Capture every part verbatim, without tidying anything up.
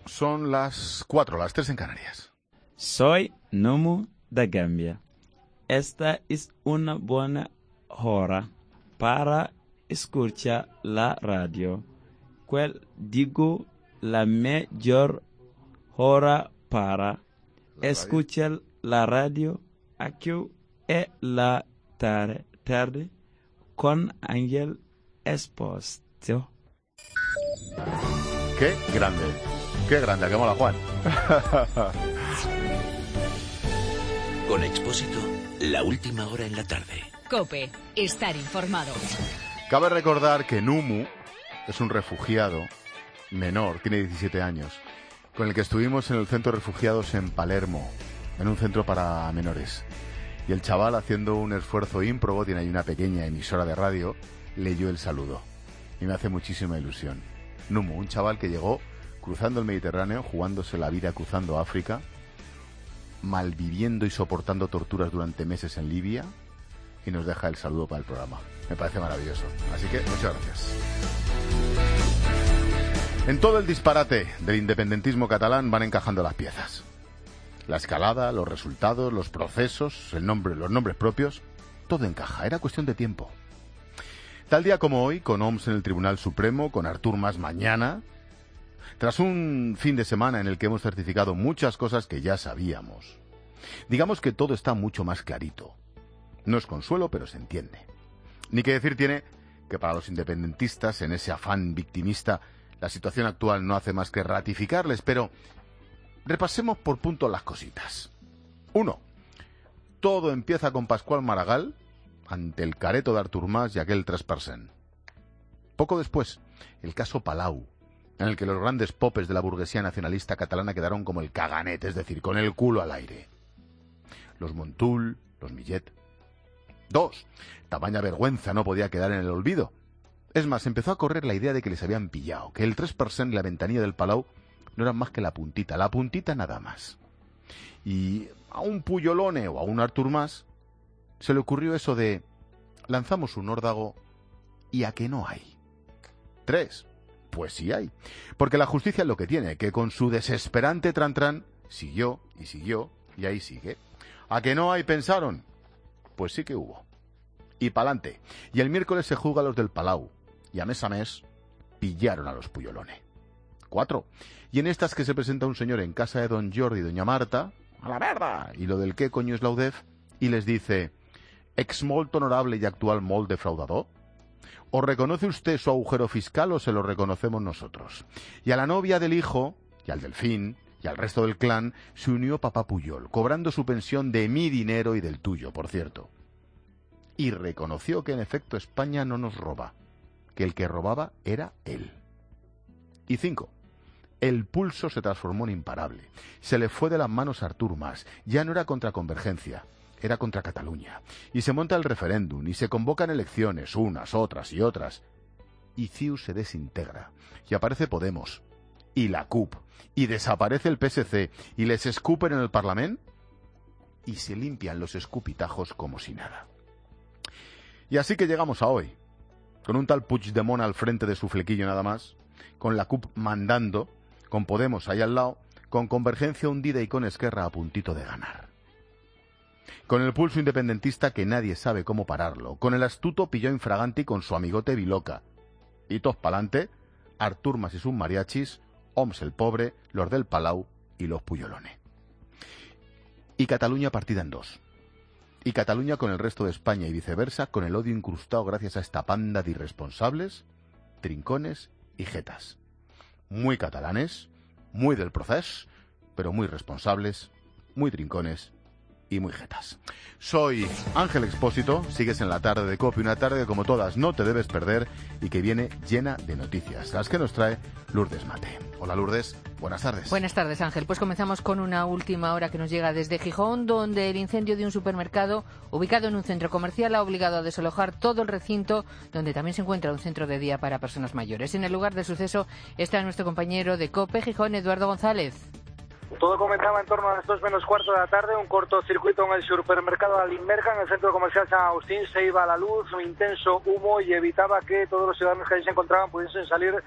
Son las cuatro, las tres en Canarias. Soy Numu de Gambia. Esta es una buena hora para escuchar la radio. ¿Cuál digo la mejor hora para la escuchar radio? La radio? Aquí es la tarde, tarde con Ángel Expósito. ¡Qué grande! ¡Qué grande! ¡Qué mola, Juan! Con Expósito, la última hora en la tarde. COPE, estar informado. Cabe recordar que Numu es un refugiado menor, tiene diecisiete años, con el que estuvimos en el centro de refugiados en Palermo, en un centro para menores. Y el chaval, haciendo un esfuerzo ímprobo, tiene ahí una pequeña emisora de radio, leyó el saludo. Y me hace muchísima ilusión. Numu, un chaval que llegó cruzando el Mediterráneo, jugándose la vida cruzando África, malviviendo y soportando torturas durante meses en Libia, y nos deja el saludo para el programa. Me parece maravilloso. Así que muchas gracias. En todo el disparate del independentismo catalán van encajando las piezas. La escalada, los resultados, los procesos, el nombre, los nombres propios, todo encaja. Era cuestión de tiempo. Tal día como hoy, con Homs en el Tribunal Supremo, con Artur Mas mañana, tras un fin de semana en el que hemos certificado muchas cosas que ya sabíamos. Digamos que todo está mucho más clarito. No es consuelo, pero se entiende. Ni que decir tiene que para los independentistas, en ese afán victimista, la situación actual no hace más que ratificarles, pero repasemos por puntos las cositas. Uno, todo empieza con Pascual Maragall ante el careto de Artur Mas y aquel tres por ciento. Poco después, el caso Palau, en el que los grandes popes de la burguesía nacionalista catalana quedaron como el caganet, es decir, con el culo al aire. Los Montul, los Millet. Dos, tamaña vergüenza no podía quedar en el olvido. Es más, empezó a correr la idea de que les habían pillado, que el tres por ciento y la ventanilla del Palau no eran más que la puntita, la puntita nada más. Y a un Puyolone o a un Artur Mas se le ocurrió eso de lanzamos un órdago y a que no hay. Tres, pues sí hay. Porque la justicia es lo que tiene, que con su desesperante tran-tran siguió y siguió y ahí sigue. ¿A que no hay, pensaron? Pues sí que hubo. Y pa'lante. Y el miércoles se juzga a los del Palau. Y a mes a mes pillaron a los Puyolone. Cuatro. Y en estas que se presenta un señor en casa de don Jordi y doña Marta, a la verda, y lo del qué coño es la U D E F, y les dice, ex molt honorable y actual molt defraudador, ¿o reconoce usted su agujero fiscal o se lo reconocemos nosotros? Y a la novia del hijo, y al delfín, y al resto del clan, se unió papá Puyol, cobrando su pensión de mi dinero y del tuyo, por cierto. Y reconoció que en efecto España no nos roba, que el que robaba era él. Y cinco. El pulso se transformó en imparable. Se le fue de las manos a Artur Mas. Ya no era contra Convergencia, era contra Cataluña. Y se monta el referéndum, y se convocan elecciones, unas, otras y otras. Y C I U se desintegra. Y aparece Podemos. Y la C U P. Y desaparece el P S C. Y les escupen en el Parlamento. Y se limpian los escupitajos como si nada. Y así que llegamos a hoy. Con un tal Puigdemont al frente de su flequillo nada más. Con la C U P mandando. Con Podemos ahí al lado. Con Convergencia hundida y con Esquerra a puntito de ganar. Con el pulso independentista que nadie sabe cómo pararlo. Con el astuto Pilló Infraganti con su amigote Viloca. Y todos pa'lante, Artur Mas y sus mariachis, Homs el pobre, los del Palau y los Puyolone. Y Cataluña partida en dos. Y Cataluña con el resto de España y viceversa, con el odio incrustado gracias a esta panda de irresponsables, trincones y jetas. Muy catalanes, muy del procés, pero muy responsables, muy trincones y muy jetas. Soy Ángel Expósito, sigues en la tarde de COPE, una tarde que como todas no te debes perder y que viene llena de noticias, las que nos trae Lourdes Mate. Hola Lourdes, buenas tardes. Buenas tardes Ángel, pues comenzamos con una última hora que nos llega desde Gijón, donde el incendio de un supermercado ubicado en un centro comercial ha obligado a desalojar todo el recinto, donde también se encuentra un centro de día para personas mayores. En el lugar del suceso está nuestro compañero de COPE Gijón, Eduardo González. Todo comenzaba en torno a las dos menos cuarto de la tarde, un cortocircuito en el supermercado Alimberca, en el centro comercial San Agustín. Se iba la luz, un intenso humo y evitaba que todos los ciudadanos que allí se encontraban pudiesen salir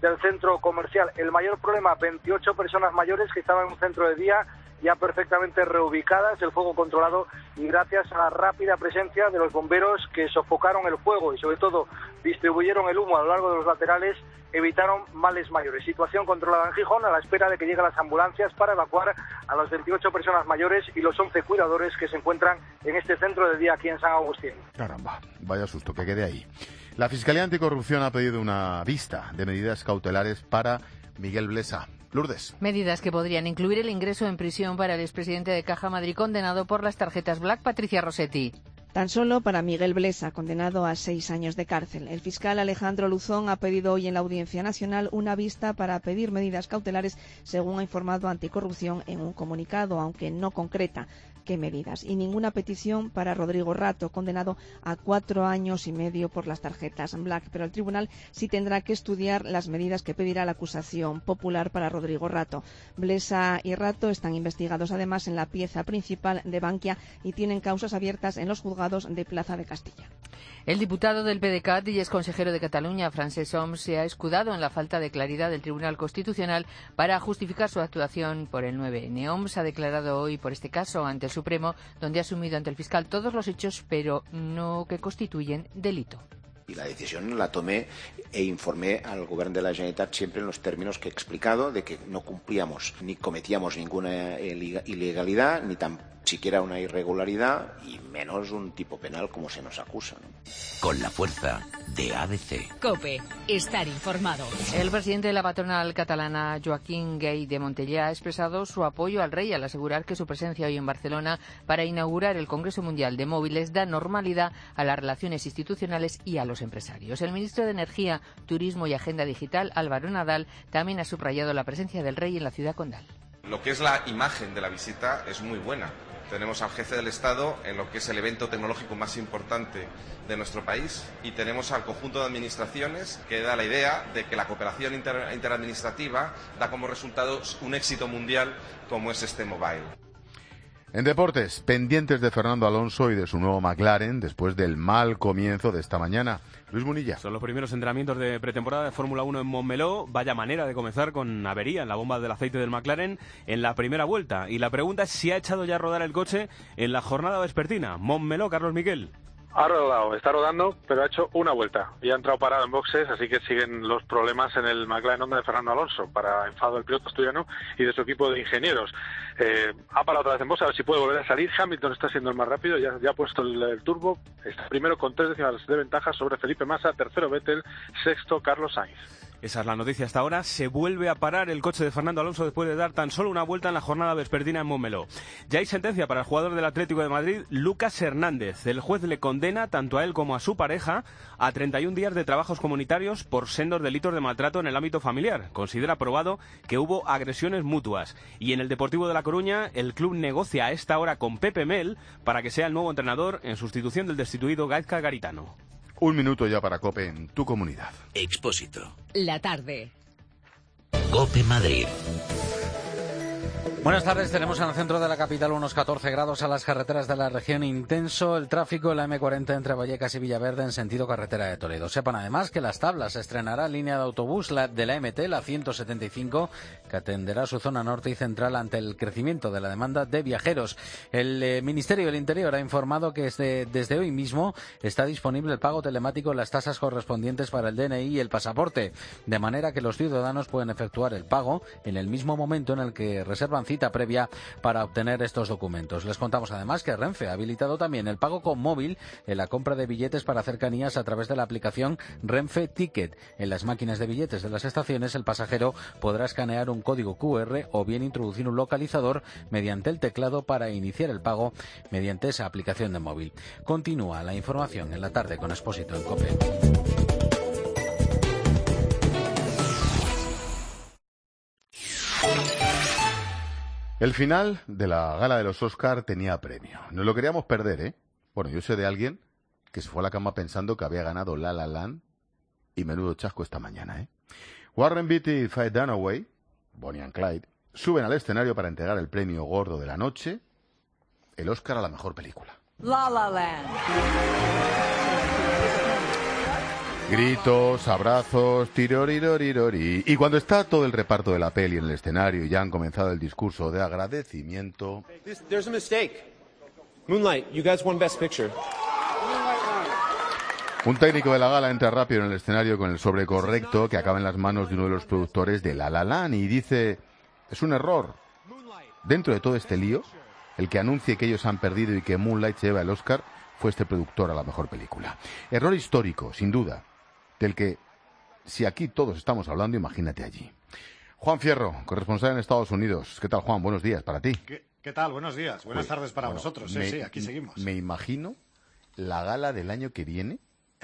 del centro comercial. El mayor problema, veintiocho personas mayores que estaban en un centro de día ya perfectamente reubicadas, el fuego controlado, y gracias a la rápida presencia de los bomberos que sofocaron el fuego y sobre todo distribuyeron el humo a lo largo de los laterales, evitaron males mayores. Situación controlada en Gijón a la espera de que lleguen las ambulancias para evacuar a las veintiocho personas mayores y los once cuidadores que se encuentran en este centro de día aquí en San Agustín. Caramba, vaya susto que quede ahí. La Fiscalía Anticorrupción ha pedido una vista de medidas cautelares para Miguel Blesa. Lourdes. Medidas que podrían incluir el ingreso en prisión para el expresidente de Caja Madrid condenado por las tarjetas Black, Patricia Rossetti. Tan solo para Miguel Blesa, condenado a seis años de cárcel. El fiscal Alejandro Luzón ha pedido hoy en la Audiencia Nacional una vista para pedir medidas cautelares, según ha informado Anticorrupción en un comunicado, aunque no concreta qué medidas. Y ninguna petición para Rodrigo Rato, condenado a cuatro años y medio por las tarjetas Black. Pero el tribunal sí tendrá que estudiar las medidas que pedirá la acusación popular para Rodrigo Rato. Blesa y Rato están investigados además en la pieza principal de Bankia y tienen causas abiertas en los juzgados de Plaza de Castilla. El diputado del P D C A T y ex consejero de Cataluña, Francesc Homs, se ha escudado en la falta de claridad del Tribunal Constitucional para justificar su actuación por el nueve ene. Homs ha declarado hoy por este caso ante el Supremo, donde ha asumido ante el fiscal todos los hechos, pero no que constituyen delito. Y la decisión la tomé e informé al Gobierno de la Generalitat siempre en los términos que he explicado, de que no cumplíamos ni cometíamos ninguna ilegalidad, ni tan siquiera una irregularidad, y menos un tipo penal como se nos acusa, ¿no? Con la fuerza de A B C. COPE. Estar informado. El presidente de la patronal catalana, Joaquín Gay de Montellà, ha expresado su apoyo al rey al asegurar que su presencia hoy en Barcelona para inaugurar el Congreso Mundial de Móviles da normalidad a las relaciones institucionales y a los empresarios. El ministro de Energía, Turismo y Agenda Digital, Álvaro Nadal, también ha subrayado la presencia del rey en la ciudad condal. Lo que es la imagen de la visita es muy buena. Tenemos al jefe del Estado en lo que es el evento tecnológico más importante de nuestro país y tenemos al conjunto de administraciones que da la idea de que la cooperación inter- interadministrativa da como resultado un éxito mundial como es este Mobile. En deportes, pendientes de Fernando Alonso y de su nuevo McLaren después del mal comienzo de esta mañana. Luis Munilla. Son los primeros entrenamientos de pretemporada de Fórmula uno en Montmeló. Vaya manera de comenzar con avería en la bomba del aceite del McLaren en la primera vuelta. Y la pregunta es si ha echado ya a rodar el coche en la jornada vespertina. Montmeló, Carlos Miguel. Ha rodado, está rodando, pero ha hecho una vuelta y ha entrado parado en boxes, así que siguen los problemas en el McLaren Honda de Fernando Alonso, para enfado del piloto asturiano y de su equipo de ingenieros. Eh, ha parado otra vez en boxes, a ver si puede volver a salir. Hamilton está siendo el más rápido, ya, ya ha puesto el, el turbo, está primero con tres décimas de ventaja sobre Felipe Massa, tercero Vettel, sexto Carlos Sainz. Esa es la noticia hasta ahora. Se vuelve a parar el coche de Fernando Alonso después de dar tan solo una vuelta en la jornada vespertina en Montmeló. Ya hay sentencia para el jugador del Atlético de Madrid, Lucas Hernández. El juez le condena tanto a él como a su pareja a treinta y un días de trabajos comunitarios por sendos delitos de maltrato en el ámbito familiar. Considera probado que hubo agresiones mutuas. Y en el Deportivo de La Coruña, el club negocia a esta hora con Pepe Mel para que sea el nuevo entrenador en sustitución del destituido Gaizka Garitano. Un minuto ya para COPE en tu comunidad. Expósito. La tarde. COPE Madrid. Buenas tardes, tenemos en el centro de la capital unos catorce grados a las carreteras de la región, intenso el tráfico en la eme cuarenta entre Vallecas y Villaverde en sentido carretera de Toledo. Sepan además que Las Tablas estrenará línea de autobús la de la eme te, la ciento setenta y cinco, que atenderá su zona norte y central ante el crecimiento de la demanda de viajeros. El eh, Ministerio del Interior ha informado que desde, desde hoy mismo está disponible el pago telemático en las tasas correspondientes para el de ene i y el pasaporte, de manera que los ciudadanos pueden efectuar el pago en el mismo momento en el que reservan cita previa para obtener estos documentos. Les contamos además que Renfe ha habilitado también el pago con móvil en la compra de billetes para cercanías a través de la aplicación Renfe Ticket. En las máquinas de billetes de las estaciones, el pasajero podrá escanear un código cu erre o bien introducir un localizador mediante el teclado para iniciar el pago mediante esa aplicación de móvil. Continúa la información en la tarde con Expósito en COPE. El final de la gala de los Oscar tenía premio. No lo queríamos perder, ¿eh? Bueno, yo sé de alguien que se fue a la cama pensando que había ganado La La Land y menudo chasco esta mañana, ¿eh? Warren Beatty y Faye Dunaway, Bonnie and Clyde, suben al escenario para entregar el premio gordo de la noche, el Oscar a la mejor película. La La Land. Gritos, abrazos, tirorirorirori. Y cuando está todo el reparto de la peli en el escenario y ya han comenzado el discurso de agradecimiento... There's a mistake. Moonlight, you guys won Best Picture. Un técnico de la gala entra rápido en el escenario con el sobre correcto que acaba en las manos de uno de los productores de La La Land y dice, es un error. Dentro de todo este lío, el que anuncie que ellos han perdido y que Moonlight se lleva el Oscar fue este productor a la mejor película. Error histórico, sin duda, del que, si aquí todos estamos hablando, imagínate allí. Juan Fierro, corresponsal en Estados Unidos. ¿Qué tal, Juan? Buenos días para ti. ¿Qué, qué tal? Buenos días. Buenas Pues, tardes para bueno, vosotros. Sí, me, sí, aquí seguimos. Me imagino la gala del año que viene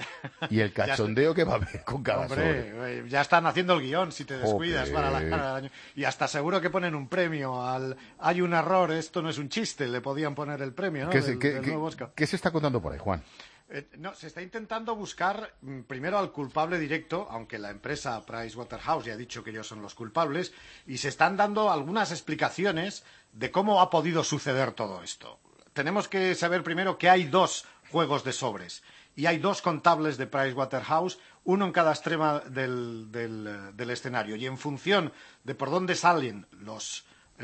y el cachondeo que va a haber con cada Hombre, sobre. eh, ya están haciendo el guión si te descuidas Joder. para la gala del año. Y hasta seguro que ponen un premio al... Hay un error, esto no es un chiste, le podían poner el premio, ¿no? ¿Qué, se- Del- qué- del qué- nuevo Oscar. qué se está contando por ahí, Juan? Eh, no, se está intentando buscar mm, primero al culpable directo, aunque la empresa Pricewaterhouse ya ha dicho que ellos son los culpables, y se están dando algunas explicaciones de cómo ha podido suceder todo esto. Tenemos que saber primero que hay dos juegos de sobres y hay dos contables de Pricewaterhouse, uno en cada extrema del, del, eh, del escenario, y en función de por dónde salen los,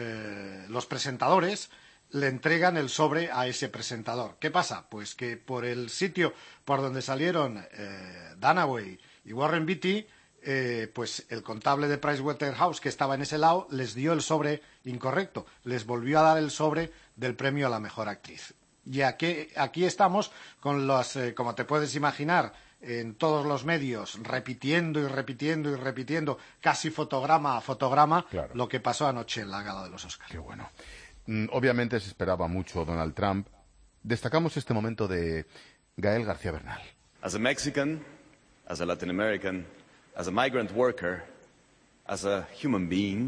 eh, los presentadores, le entregan el sobre a ese presentador. ¿Qué pasa? Pues que por el sitio por donde salieron eh, Dunaway y Warren Beatty, eh, pues el contable de Pricewaterhouse que estaba en ese lado les dio el sobre incorrecto, les volvió a dar el sobre del premio a la mejor actriz. Y aquí, aquí estamos con los, eh, como te puedes imaginar, en todos los medios, repitiendo y repitiendo y repitiendo, casi fotograma a fotograma, Claro. lo que pasó anoche en la gala de los Oscars. Qué bueno. Mm, Obviamente se esperaba mucho Donald Trump. Destacamos este momento de Gael García Bernal. As a Mexican, as a Latin American, as a migrant worker, as a human being,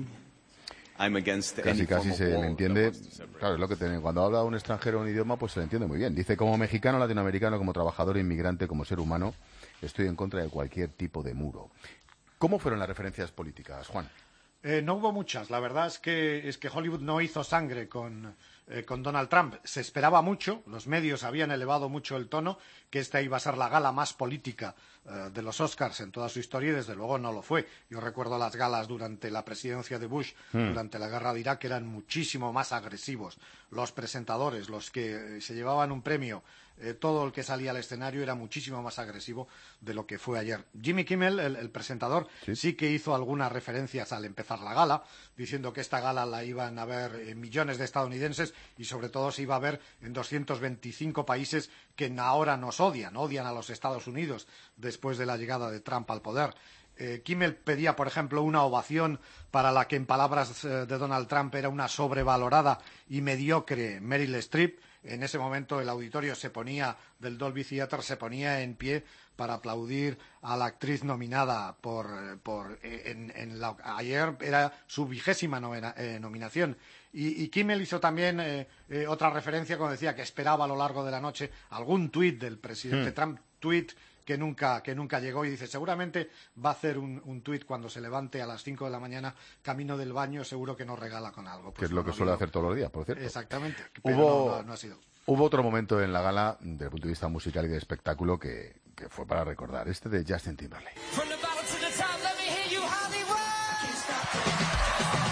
I'm against Casi any casi form of se le war entiende, that wants to separate. claro, es lo que tiene. Cuando habla un extranjero un idioma, pues se le entiende muy bien. Dice, como mexicano, latinoamericano, como trabajador, inmigrante, como ser humano, estoy en contra de cualquier tipo de muro. ¿Cómo fueron las referencias políticas, Juan? Eh, no hubo muchas. La verdad es que, es que Hollywood no hizo sangre con, eh, con Donald Trump. Se esperaba mucho, los medios habían elevado mucho el tono, que esta iba a ser la gala más política eh, de los Oscars en toda su historia y desde luego no lo fue. Yo recuerdo las galas durante la presidencia de Bush, Hmm. durante la guerra de Irak, que eran muchísimo más agresivos. Los presentadores, los que eh, se llevaban un premio, eh, todo el que salía al escenario era muchísimo más agresivo de lo que fue ayer. Jimmy Kimmel, el, el presentador, Sí. sí que hizo algunas referencias al empezar la gala, diciendo que esta gala la iban a ver eh, millones de estadounidenses y sobre todo se iba a ver en doscientos veinticinco países que ahora nos odian, odian a los Estados Unidos después de la llegada de Trump al poder. Eh, Kimmel pedía, por ejemplo, una ovación para la que, en palabras eh, de Donald Trump, era una sobrevalorada y mediocre Meryl Streep. En ese momento el auditorio se ponía, del Dolby Theatre, se ponía en pie para aplaudir a la actriz nominada por, eh, por eh, en, en la, ayer era su vigésima novena, eh, nominación. Y, y Kimmel hizo también eh, eh, otra referencia cuando decía que esperaba a lo largo de la noche algún tuit del presidente Hmm. Trump, tuit que nunca, que nunca llegó, y dice, seguramente va a hacer un, un tuit cuando se levante a las cinco de la mañana, camino del baño, seguro que nos regala con algo. Que Pues es lo no, que no suele vino. hacer todos los días, por cierto. Exactamente, pero Hubo, no, no, no ha sido. hubo otro momento en la gala, desde el punto de vista musical y de espectáculo, que, que fue para recordar. Este de Justin Timberlake. From the bottom to the top, let me hear you, Hollywood. I can't stop.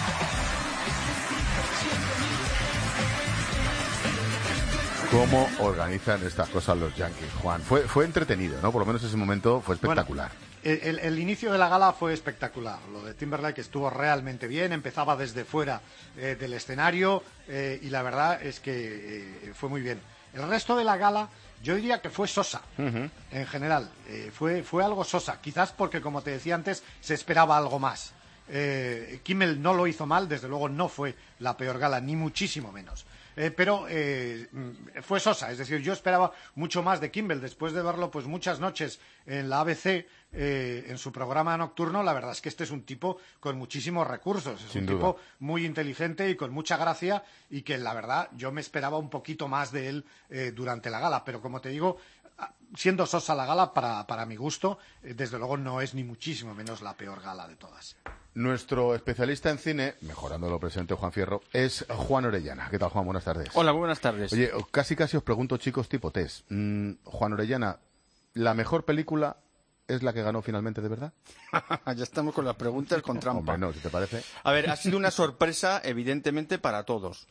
¿Cómo organizan estas cosas los Yankees, Juan? Fue, fue entretenido, ¿no? Por lo menos ese momento fue espectacular. El, el- el inicio de la gala fue espectacular. Lo de Timberlake estuvo realmente bien. Empezaba desde fuera eh, del escenario eh, y la verdad es que eh, fue muy bien. El resto de la gala yo diría que fue sosa Ujú. en general. Eh, fue, fue algo sosa. Quizás porque, como te decía antes, se esperaba algo más. Eh, Kimmel no lo hizo mal, desde luego no fue la peor gala, ni muchísimo menos. Eh, pero eh, mm, fue sosa, es decir, yo esperaba mucho más de Kimmel después de verlo pues muchas noches en la A B C, eh, en su programa nocturno. La verdad es que este es un tipo con muchísimos recursos, es Sin un duda. tipo muy inteligente y con mucha gracia, y que la verdad yo me esperaba un poquito más de él eh, durante la gala, pero como te digo, siendo sosa la gala, para, para mi gusto, eh, desde luego no es ni muchísimo menos la peor gala de todas. Nuestro especialista en cine, mejorando lo presente Juan Fierro, es Juan Orellana. ¿Qué tal, Juan? Buenas tardes. Hola, muy buenas tardes. Oye, casi casi os pregunto, chicos, tipo test. Mm, Juan Orellana, ¿la mejor película es la que ganó finalmente de verdad? Ya estamos con las preguntas con trampa. Hombre, no, si te parece. A ver, ha sido una sorpresa, evidentemente, para todos.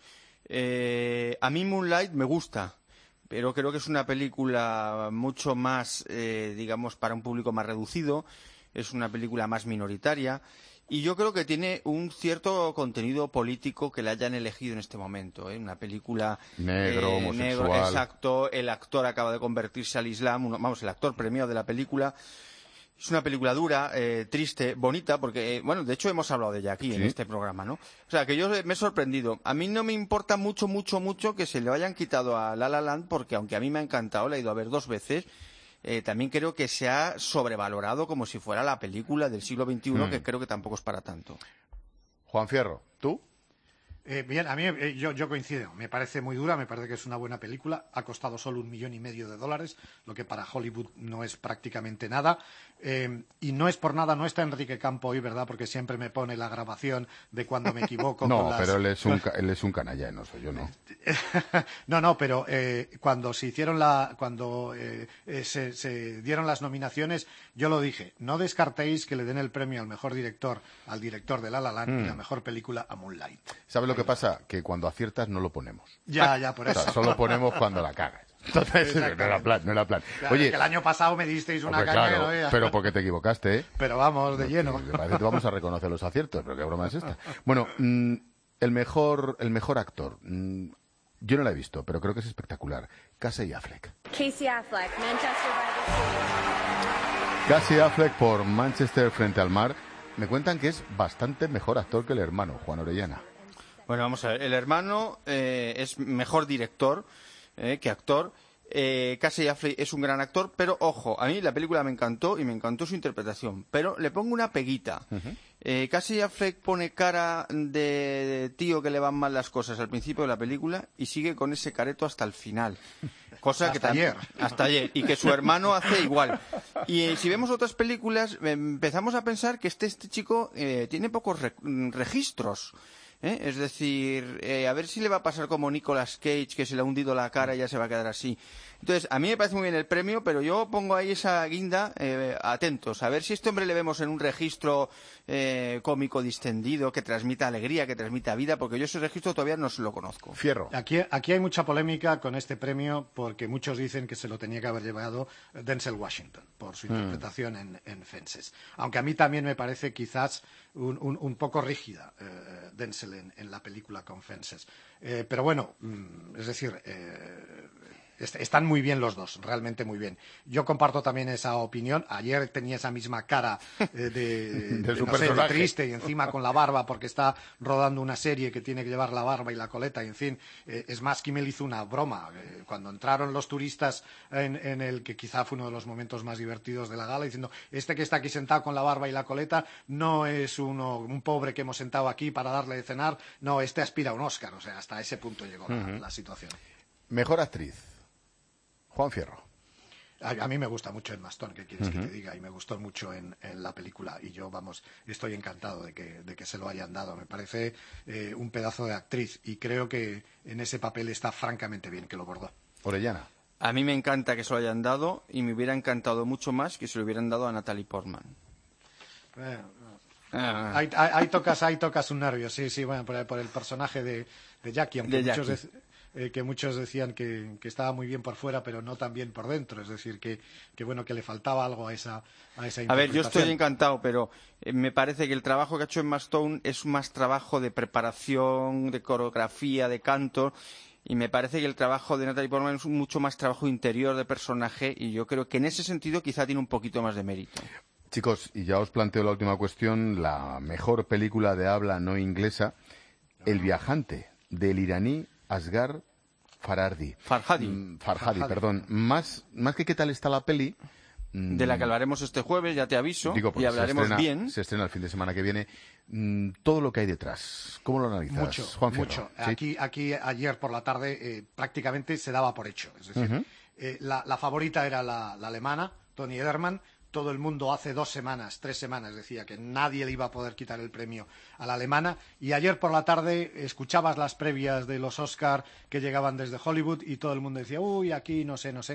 Eh, a mí Moonlight me gusta, pero creo que es una película mucho más, eh, digamos, para un público más reducido. Es una película más minoritaria. Y yo creo que tiene un cierto contenido político que le hayan elegido en este momento, ¿eh? Una película negro, eh, homosexual. Negro, exacto. El actor acaba de convertirse al Islam, uno, vamos, el actor premiado de la película. Es una película dura, eh, triste, bonita, porque, eh, bueno, de hecho hemos hablado de ella aquí, ¿sí?, en este programa, ¿no? O sea, que yo me he sorprendido. A mí no me importa mucho, mucho, mucho que se le hayan quitado a La La Land, porque aunque a mí me ha encantado, la he ido a ver dos veces. Eh, también creo que se ha sobrevalorado como si fuera la película del siglo veintiuno, mm. que creo que tampoco es para tanto. Juan Fierro, ¿tú? Eh, bien, a mí eh, yo, yo coincido. Me parece muy dura, me parece que es una buena película. Ha costado solo un millón y medio de dólares, lo que para Hollywood no es prácticamente nada. Eh, y no es por nada, no está Enrique Campo hoy, ¿verdad? Porque siempre me pone la grabación de cuando me equivoco. No, con las... pero él es, un, él es un canalla, no soy yo, no. no, no, pero eh, cuando se hicieron la, cuando eh, eh, se, se dieron las nominaciones, yo lo dije. No descartéis que le den el premio al mejor director, al director de La La Land, mm. y la mejor película a Moonlight. ¿Sabes lo que pasa? Que cuando aciertas no lo ponemos. Ya, ya, por eso. O sea, solo ponemos cuando la cagas. Entonces, no era plan, no era plan. Claro, Oye, que el año pasado me disteis una hombre, caña, claro, ¿no? pero porque te equivocaste, ¿eh? Pero vamos, de lleno. Me parece que vamos a reconocer los aciertos, pero qué broma es esta. Bueno, mmm, el mejor, el mejor actor. Mmm, yo no la he visto, pero creo que es espectacular. Casey Affleck. Casey Affleck, Manchester by the Sea. Casey Affleck por Manchester frente al mar. Me cuentan que es bastante mejor actor que el hermano, Juan Orellana. Bueno, vamos a ver. El hermano eh, es mejor director eh, que actor. Eh, Casey Affleck es un gran actor, pero ojo, a mí la película me encantó y me encantó su interpretación. Pero le pongo una peguita. Uh-huh. eh, Casey Affleck pone cara de tío que le van mal las cosas al principio de la película y sigue con ese careto hasta el final. Cosa hasta que ayer. Hasta ayer. Y que su hermano hace igual. Y eh, si vemos otras películas, eh, empezamos a pensar que este, este chico eh, tiene pocos re- registros. ¿Eh? Es decir, eh, a ver si le va a pasar como Nicolas Cage, que se le ha hundido la cara y ya se va a quedar así. Entonces, a mí me parece muy bien el premio, pero yo pongo ahí esa guinda, eh, atentos, a ver si este hombre le vemos en un registro eh, cómico distendido, que transmita alegría, que transmita vida, porque yo ese registro todavía no se lo conozco. Fierro. Aquí, aquí hay mucha polémica con este premio, porque muchos dicen que se lo tenía que haber llevado Denzel Washington, por su interpretación mm. en, en Fences. Aunque a mí también me parece quizás un, un, un poco rígida eh, Denzel en, en la película con Fences. Eh, pero bueno, mm, es decir... Eh, están muy bien los dos, realmente muy bien. Yo comparto también esa opinión. Ayer tenía esa misma cara eh, de, de, de, su no sé, de personaje. triste y encima con la barba porque está rodando una serie que tiene que llevar la barba y la coleta y en fin. Eh, es más, Kimmel hizo una broma. Eh, cuando entraron los turistas en, en el que quizá fue uno de los momentos más divertidos de la gala, diciendo, este que está aquí sentado con la barba y la coleta no es uno, un pobre que hemos sentado aquí para darle de cenar, no, este aspira a un Oscar. O sea, hasta ese punto llegó uh-huh. la, la situación. Mejor actriz. Juan Fierro. A, a mí me gusta mucho Emma Stone, ¿qué quieres uh-huh. que te diga? Y me gustó mucho en, en la película. Y yo, vamos, estoy encantado de que, de que se lo hayan dado. Me parece eh, un pedazo de actriz. Y creo que en ese papel está francamente bien que lo bordó. Orellana. A mí me encanta que se lo hayan dado y me hubiera encantado mucho más que se lo hubieran dado a Natalie Portman. Eh, ah. ahí, ahí, ahí, tocas, ahí tocas un nervio, sí, sí, bueno, por, por el personaje de, de Jackie, aunque de muchos... Jackie. De, Eh, que muchos decían que, que estaba muy bien por fuera, pero no tan bien por dentro. Es decir, que, que bueno, que le faltaba algo a esa, a esa interpretación. A ver, yo estoy encantado, pero eh, me parece que el trabajo que ha hecho Emma Stone es más trabajo de preparación, de coreografía, de canto, y me parece que el trabajo de Natalie Portman es mucho más trabajo interior de personaje, y yo creo que en ese sentido quizá tiene un poquito más de mérito. Chicos, y ya os planteo la última cuestión, la mejor película de habla no inglesa, El viajante, del iraní Asghar Farhadi. Farhadi. Mm, Farhadi, Farhadi, perdón. Más, más que qué tal está la peli... Mm, de la que hablaremos este jueves, ya te aviso, digo, y hablaremos se estrena, bien. Se estrena el fin de semana que viene. Mm, todo lo que hay detrás, ¿cómo lo analizas, Mucho, Juan mucho. ¿Sí? Aquí, aquí ayer por la tarde eh, prácticamente se daba por hecho. Es decir, uh-huh. eh, la, la favorita era la, la alemana, Toni Edermann. Todo el mundo hace dos semanas, tres semanas decía que nadie le iba a poder quitar el premio a la alemana. Y ayer por la tarde escuchabas las previas de los Oscar que llegaban desde Hollywood y todo el mundo decía, uy, aquí no sé, no sé.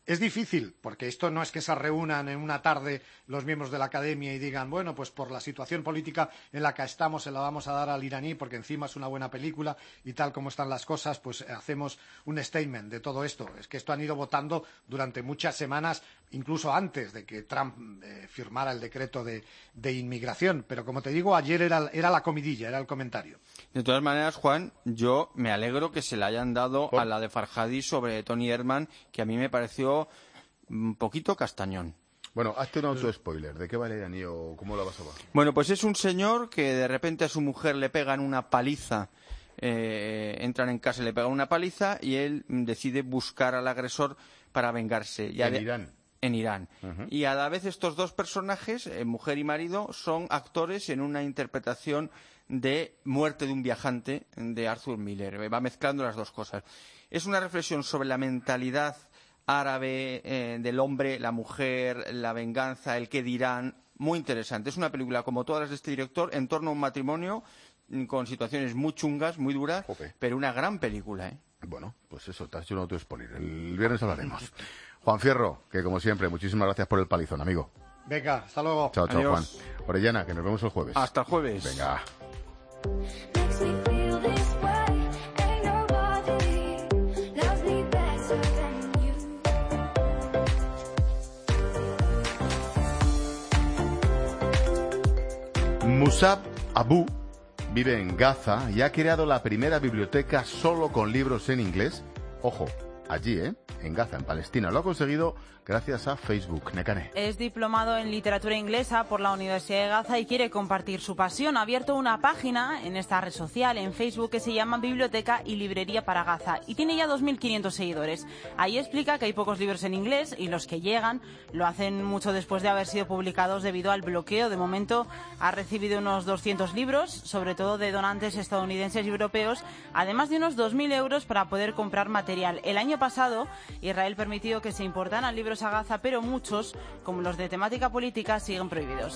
Es difícil, porque esto no es que se reúnan en una tarde los miembros de la academia y digan, bueno, pues por la situación política en la que estamos se la vamos a dar al iraní porque encima es una buena película y tal como están las cosas, pues hacemos un statement de todo esto. Es que esto han ido votando durante muchas semanas, incluso antes de que Trump eh, firmara el decreto de, de inmigración. Pero como te digo, ayer era, era la comidilla, era el comentario. De todas maneras, Juan, yo me alegro que se le hayan dado ¿Por? a la de Farhadi sobre Tony Erdmann, que a mí me pareció un poquito castañón. Bueno, hazte un auto-spoiler. ¿De qué va el iraní o cómo la vas a ver? Bueno, pues es un señor que de repente a su mujer le pegan una paliza, eh, entran en casa y le pegan una paliza y él decide buscar al agresor para vengarse. Y en de... Irán. En Irán. Uh-huh. Y a la vez estos dos personajes, eh, mujer y marido, son actores en una interpretación de Muerte de un viajante de Arthur Miller. Va mezclando las dos cosas. Es una reflexión sobre la mentalidad árabe eh, del hombre, la mujer, la venganza, el qué dirán. Muy interesante. Es una película, como todas las de este director, en torno a un matrimonio con situaciones muy chungas, muy duras, okay. pero una gran película, ¿eh? Bueno, pues eso, te has hecho un auto-spoiler. El viernes hablaremos. Juan Fierro, que como siempre, muchísimas gracias por el palizón, amigo. Venga, hasta luego. Chao, chao, Adiós. Juan. Orellana, que nos vemos el jueves. Hasta el jueves. Venga. Musab Abu vive en Gaza y ha creado la primera biblioteca solo con libros en inglés. Ojo, allí, ¿eh? En Gaza, en Palestina. Lo ha conseguido gracias a Facebook. Nekane. Es diplomado en literatura inglesa por la Universidad de Gaza y quiere compartir su pasión. Ha abierto una página en esta red social, en Facebook, que se llama Biblioteca y Librería para Gaza y tiene ya dos mil quinientos seguidores. Ahí explica que hay pocos libros en inglés y los que llegan lo hacen mucho después de haber sido publicados debido al bloqueo. De momento ha recibido unos doscientos libros, sobre todo de donantes estadounidenses y europeos, además de unos dos mil euros para poder comprar material. El año pasado Israel permitió que se importaran libros a Gaza, pero muchos, como los de temática política, siguen prohibidos.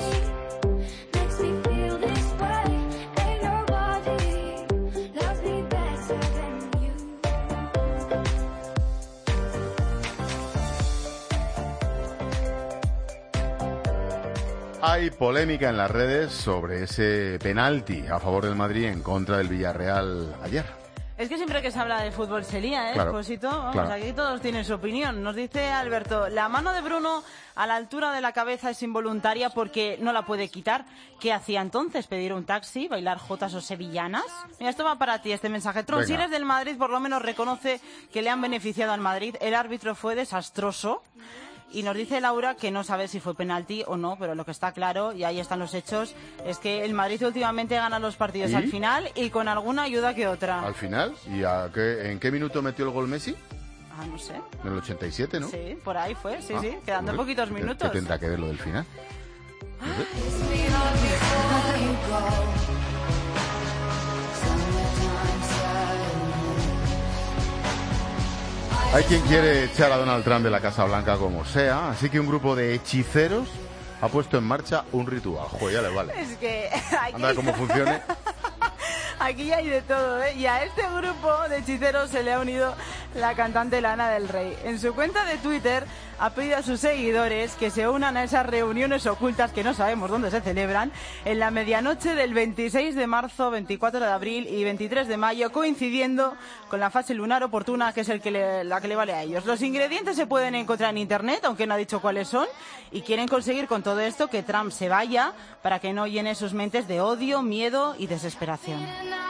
Hay polémica en las redes sobre ese penalti a favor del Madrid en contra del Villarreal ayer. Es que siempre que se habla de fútbol se lía, ¿eh, claro, Esposito? Vamos, claro. Aquí todos tienen su opinión. Nos dice Alberto, la mano de Bruno a la altura de la cabeza es involuntaria porque no la puede quitar. ¿Qué hacía entonces? ¿Pedir un taxi? ¿Bailar jotas o sevillanas? Mira, esto va para ti, este mensaje. Tron, si eres del Madrid, por lo menos reconoce que le han beneficiado al Madrid. El árbitro fue desastroso. Y nos dice Laura que no sabe si fue penalti o no, pero lo que está claro, y ahí están los hechos, es que el Madrid últimamente gana los partidos ¿Y? al final y con alguna ayuda que otra. ¿Al final? ¿Y a qué, en qué minuto metió el gol Messi? Ah, no sé. En el ochenta y siete, ¿no? Sí, por ahí fue, sí, ah, sí, quedando hombre, poquitos minutos. ¿Qué tendrá que ver lo del final? No sé. Hay quien quiere echar a Donald Trump de la Casa Blanca como sea, así que un grupo de hechiceros ha puesto en marcha un ritual. Joder, ya le vale. Es que aquí... Anda, cómo funcione. Aquí hay de todo, ¿eh? Y a este grupo de hechiceros se le ha unido la cantante Lana del Rey. En su cuenta de Twitter ha pedido a sus seguidores que se unan a esas reuniones ocultas que no sabemos dónde se celebran en la medianoche del veintiséis de marzo, veinticuatro de abril y veintitrés de mayo, coincidiendo con la fase lunar oportuna, que es el que le, la que le vale a ellos. Los ingredientes se pueden encontrar en internet, aunque no ha dicho cuáles son, y quieren conseguir con todo esto que Trump se vaya para que no llene sus mentes de odio, miedo y desesperación.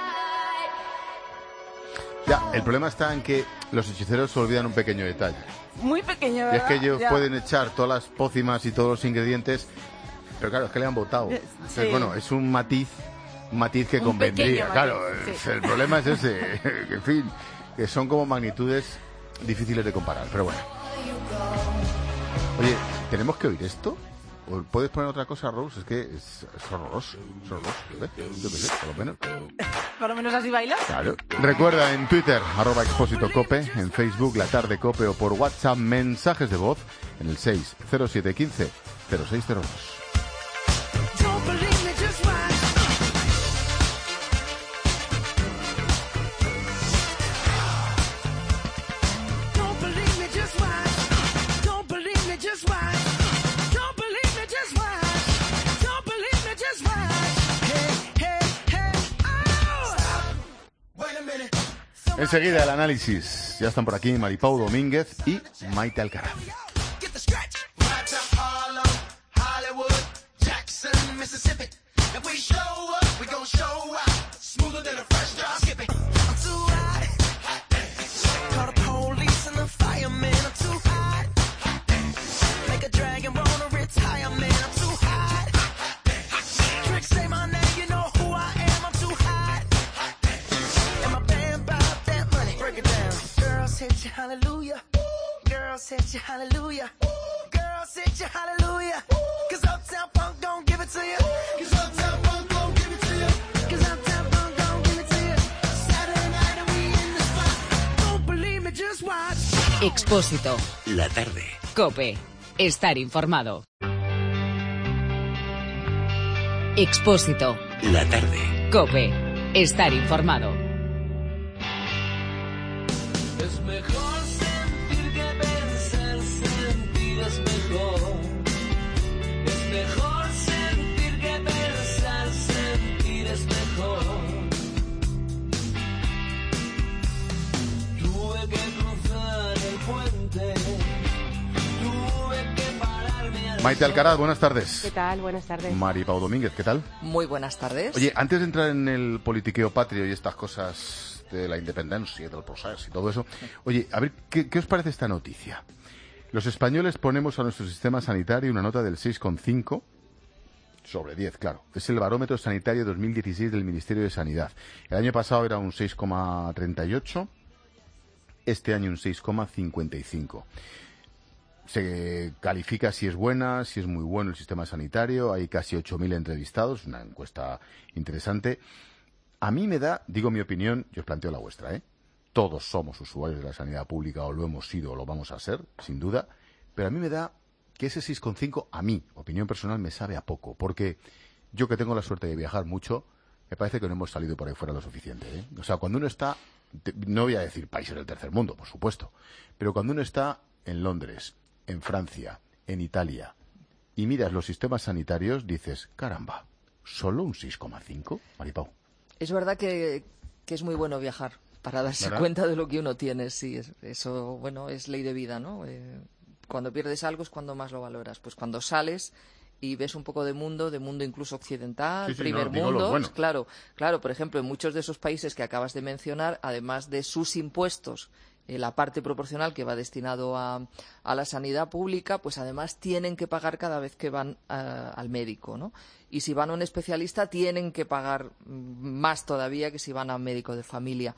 Ya, el problema está en que los hechiceros se olvidan un pequeño detalle. Muy pequeño, ¿verdad? Y es que ellos ya. pueden echar todas las pócimas y todos los ingredientes, pero claro, es que le han votado. Entonces, sí. bueno, es un matiz, un matiz que Un convendría. pequeño Claro, matiz, sí. el problema es ese, que, en fin, que son como magnitudes difíciles de comparar, pero bueno. Oye, ¿tenemos que oír esto? ¿O puedes poner otra cosa, Rose? Es que es, es horroroso, es horroroso, ¿ves? Yo qué sé, por lo menos. Por lo menos así bailas. Claro. Recuerda en Twitter, arroba Expósito Cope, en Facebook, La Tarde Cope, o por WhatsApp, mensajes de voz en el seis cero siete uno cinco cero seis cero dos. Enseguida el análisis. Ya están por aquí Maripau Domínguez y Maite Alcaraz. Hallelujah, girl, said you hallelujah, girl, said you hallelujah, cause Uptown Funk don't give it to you, cause Uptown Funk don't give it to you, cause Uptown Funk don't give it to you, Saturday night and we in the spot, don't believe me, just watch. Expósito. La tarde. COPE. Estar informado. Expósito. La tarde. COPE. Estar informado. Es mejor sentir que pensar, sentir es mejor. Es mejor sentir que pensar, sentir es mejor. Tuve que cruzar el puente, tuve que pararme al... Maite Alcaraz, buenas tardes. ¿Qué tal? Buenas tardes. Maripau Domínguez, ¿qué tal? Muy buenas tardes. Oye, antes de entrar en el politiqueo patrio y estas cosas de la independencia, del proceso y todo eso, oye, a ver, ¿qué, qué os parece esta noticia? Los españoles ponemos a nuestro sistema sanitario una nota del seis coma cinco sobre diez, claro. Es el barómetro sanitario dos mil dieciséis del Ministerio de Sanidad. El año pasado era un seis coma treinta y ocho, este año un seis coma cincuenta y cinco. Se califica si es buena, si es muy bueno el sistema sanitario. Hay casi ocho mil entrevistados, una encuesta interesante. A mí me da, digo mi opinión, yo os planteo la vuestra, ¿eh? Todos somos usuarios de la sanidad pública, o lo hemos sido o lo vamos a ser, sin duda, pero a mí me da que ese seis coma cinco, a mí, opinión personal, me sabe a poco, porque yo que tengo la suerte de viajar mucho, me parece que no hemos salido por ahí fuera lo suficiente, ¿eh? O sea, cuando uno está, no voy a decir países del tercer mundo, por supuesto, pero cuando uno está en Londres, en Francia, en Italia, y miras los sistemas sanitarios, dices, caramba, ¿solo un seis coma cinco, Maripau? Es verdad que, que es muy bueno viajar para darse ¿verdad? cuenta de lo que uno tiene. Sí, es- eso, bueno, es ley de vida, ¿no? Eh, cuando pierdes algo es cuando más lo valoras. Pues cuando sales y ves un poco de mundo, de mundo incluso occidental, Sí, sí, primer no, digo los mundo, buenos. claro, claro, por ejemplo, en muchos de esos países que acabas de mencionar, además de sus impuestos, eh, la parte proporcional que va destinado a, a la sanidad pública, pues además tienen que pagar cada vez que van ah, al médico, ¿no? Y si van a un especialista, tienen que pagar mm, más todavía que si van a un médico de familia.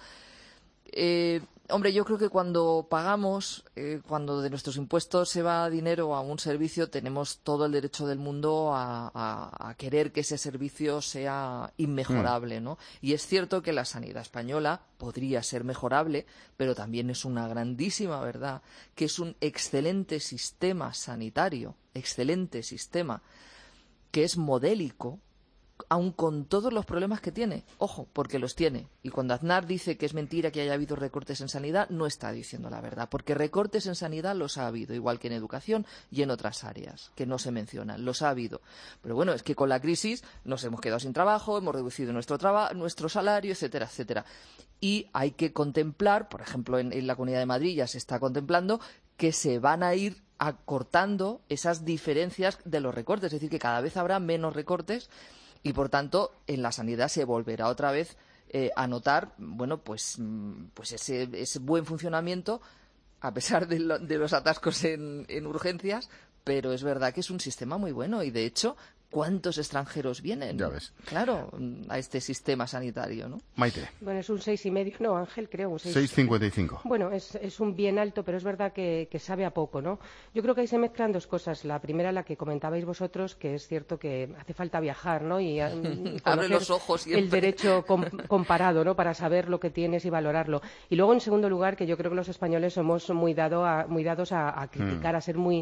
Eh, hombre, yo creo que cuando pagamos, eh, cuando de nuestros impuestos se va dinero a un servicio, tenemos todo el derecho del mundo a, a- a querer que ese servicio sea inmejorable, ¿no? Y es cierto que la sanidad española podría ser mejorable, pero también es una grandísima verdad que es un excelente sistema sanitario, excelente sistema, que es modélico, aun con todos los problemas que tiene. Ojo, porque los tiene. Y cuando Aznar dice que es mentira que haya habido recortes en sanidad, no está diciendo la verdad, porque recortes en sanidad los ha habido, igual que en educación y en otras áreas que no se mencionan, los ha habido. Pero bueno, es que con la crisis nos hemos quedado sin trabajo, hemos reducido nuestro, traba- nuestro salario, etcétera, etcétera. Y hay que contemplar, por ejemplo, en, en la Comunidad de Madrid ya se está contemplando que se van a ir acortando esas diferencias de los recortes, es decir, que cada vez habrá menos recortes y, por tanto, en la sanidad se volverá otra vez eh, a notar, bueno, pues, mm, pues ese, ese buen funcionamiento, a pesar de, lo- de los atascos en, en urgencias, pero es verdad que es un sistema muy bueno y, de hecho, ¿cuántos extranjeros vienen? Ya ves. Claro, mm, a este sistema sanitario, ¿no? Maite, Bueno, es un seis y medio, no, Ángel, creo, un seis. seis coma cincuenta y cinco. Bueno, es, es un bien alto, pero es verdad que, que sabe a poco, ¿no? Yo creo que ahí se mezclan dos cosas. La primera, la que comentabais vosotros, que es cierto que hace falta viajar, ¿no? Y mm, Abre conocer los ojos siempre. el derecho com- comparado, ¿no? Para saber lo que tienes y valorarlo. Y luego, en segundo lugar, que yo creo que los españoles somos muy, dado a- muy dados a, a criticar, Mm. a ser muy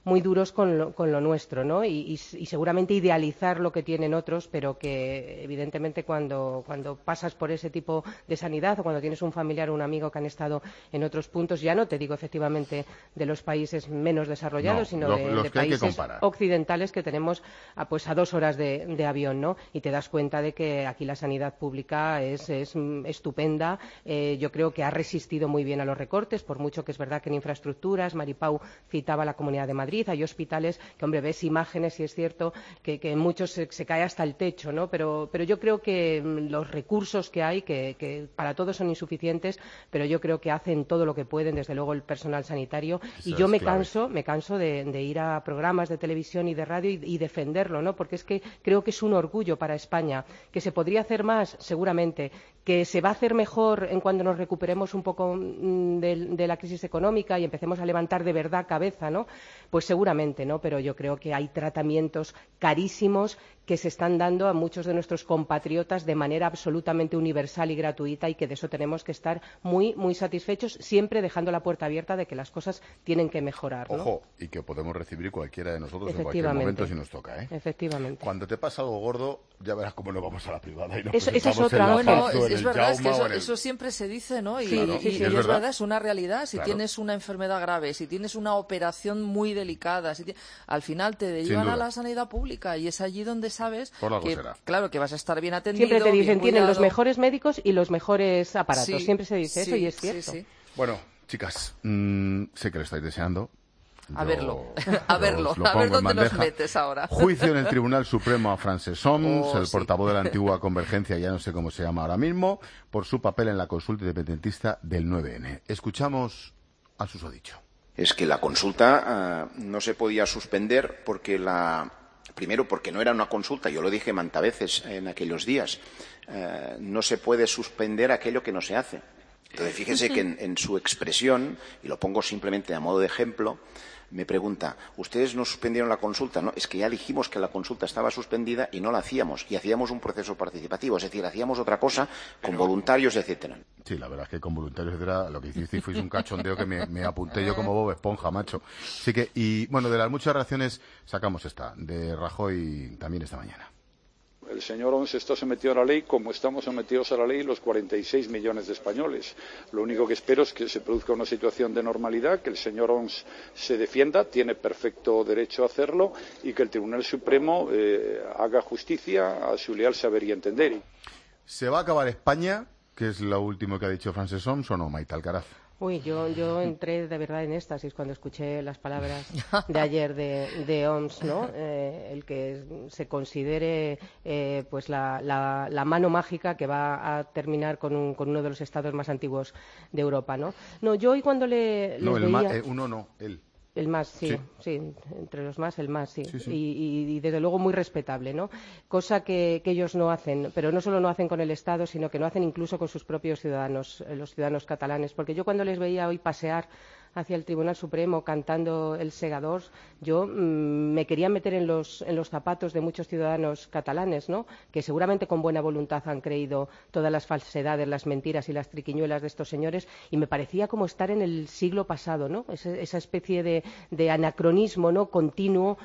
muy duros con lo, con lo nuestro, ¿no? Y, y, y seguramente idealizar lo que tienen otros, pero que evidentemente cuando, cuando pasas por ese tipo de sanidad o cuando tienes un familiar o un amigo que han estado en otros puntos, ya no te digo efectivamente de los países menos desarrollados, No, sino lo- de, los de que hay que países comparar. occidentales que tenemos a, pues a dos horas de, de avión, ¿no? Y te das cuenta de que aquí la sanidad pública es, es mm, estupenda. Eh, yo creo que ha resistido muy bien a los recortes, por mucho que es verdad que en infraestructuras, Maripau citaba la Comunidad de Madrid, hay hospitales que, hombre, ves imágenes y es cierto que, que en muchos se, se cae hasta el techo, ¿no? Pero, pero yo creo que mm, los recursos que hay, que, que para todos son insuficientes, pero yo creo que hacen todo lo que pueden, desde luego el personal sanitario, Eso y yo es me clave. canso, me canso de, de ir a programas de televisión y de radio y, y defenderlo, ¿no? Porque es que creo que es un orgullo para España, que se podría hacer más, seguramente, que se va a hacer mejor en cuando nos recuperemos un poco mm, de, de la crisis económica y empecemos a levantar de verdad cabeza, ¿no? Pues seguramente, ¿no? Pero yo creo que hay tratamientos carísimos que se están dando a muchos de nuestros compatriotas de manera absolutamente universal y gratuita, y que de eso tenemos que estar muy, muy satisfechos, siempre dejando la puerta abierta de que las cosas tienen que mejorar, ¿no? Ojo, y que podemos recibir cualquiera de nosotros en cualquier Efectivamente. momento si nos toca, ¿eh? Efectivamente. Cuando te pasa algo gordo, ya verás cómo nos vamos a la privada y nos Eso- esa es presentamos en otra. la Bueno, Farzu, es, en es el verdad, es que Jaume o eso, en el- eso siempre se dice, ¿no? Y, Sí, y- ¿no? y- Sí, y sí. es, Es verdad. verdad, es una realidad. Si Claro. tienes una enfermedad grave, si tienes una operación muy delicada, si ti- al final te Sin derivan a duda. la sanidad pública y es allí donde sabes Por algo que, será. claro, que vas a estar bien atendido. Siempre te dicen, bien tienen los cuidado. mejores médicos y los mejores aparatos. Sí, Siempre se dice sí, eso y es sí, cierto. sí. Bueno, chicas, mm, sé que lo estáis deseando. A Yo verlo, a os verlo, lo a ver pongo en dónde nos bandeja. metes ahora. Juicio en el Tribunal Supremo a Frances Homs, Oh, el sí. portavoz de la antigua Convergencia, ya no sé cómo se llama ahora mismo, por su papel en la consulta independentista del nueve ene. Escuchamos al susodicho. Es que la consulta ah, no se podía suspender porque la... Primero, porque no era una consulta, yo lo dije manta veces en aquellos días. Eh, no se puede suspender aquello que no se hace. Entonces, fíjese que en, en su expresión, y lo pongo simplemente a modo de ejemplo, me pregunta, ¿ustedes no suspendieron la consulta? No, es que ya dijimos que la consulta estaba suspendida y no la hacíamos, y hacíamos un proceso participativo, es decir, hacíamos otra cosa con voluntarios, etcétera. Sí, la verdad es que con voluntarios, etcétera, lo que hicisteis fue un cachondeo que me, me apunté yo como Bob Esponja, macho. Así que, y bueno, de las muchas reacciones sacamos esta, de Rajoy también esta mañana. El señor Homs está sometido a la ley como estamos sometidos a la ley los cuarenta y seis millones de españoles. Lo único que espero es que se produzca una situación de normalidad, que el señor Homs se defienda, tiene perfecto derecho a hacerlo, y que el Tribunal Supremo eh, haga justicia a su leal saber y entender. ¿Se va a acabar España, que es lo último que ha dicho Frances Homs, o no, Maite Alcaraz? Uy, yo, yo entré de verdad en éxtasis cuando escuché las palabras de ayer de, de Homs, ¿no? Eh, el que se considere eh, pues la, la, la mano mágica que va a terminar con, un, con uno de los estados más antiguos de Europa, ¿no? No, yo hoy cuando le No, les el veía... ma- eh, uno no, él. El más, sí, Sí. sí, entre los más, el más, sí. Sí, sí. Y, y- y desde luego muy respetable, ¿no? Cosa que, que ellos no hacen, pero no solo no hacen con el Estado, sino que no hacen incluso con sus propios ciudadanos, eh, los ciudadanos catalanes. Porque yo cuando les veía hoy pasear hacia el Tribunal Supremo cantando el Segador, yo mm, me quería meter en los, en los zapatos de muchos ciudadanos catalanes, ¿no? Que seguramente con buena voluntad han creído todas las falsedades, las mentiras y las triquiñuelas de estos señores, y me parecía como estar en el siglo pasado, ¿no? Esa, esa especie de, de anacronismo, ¿no? Continuo,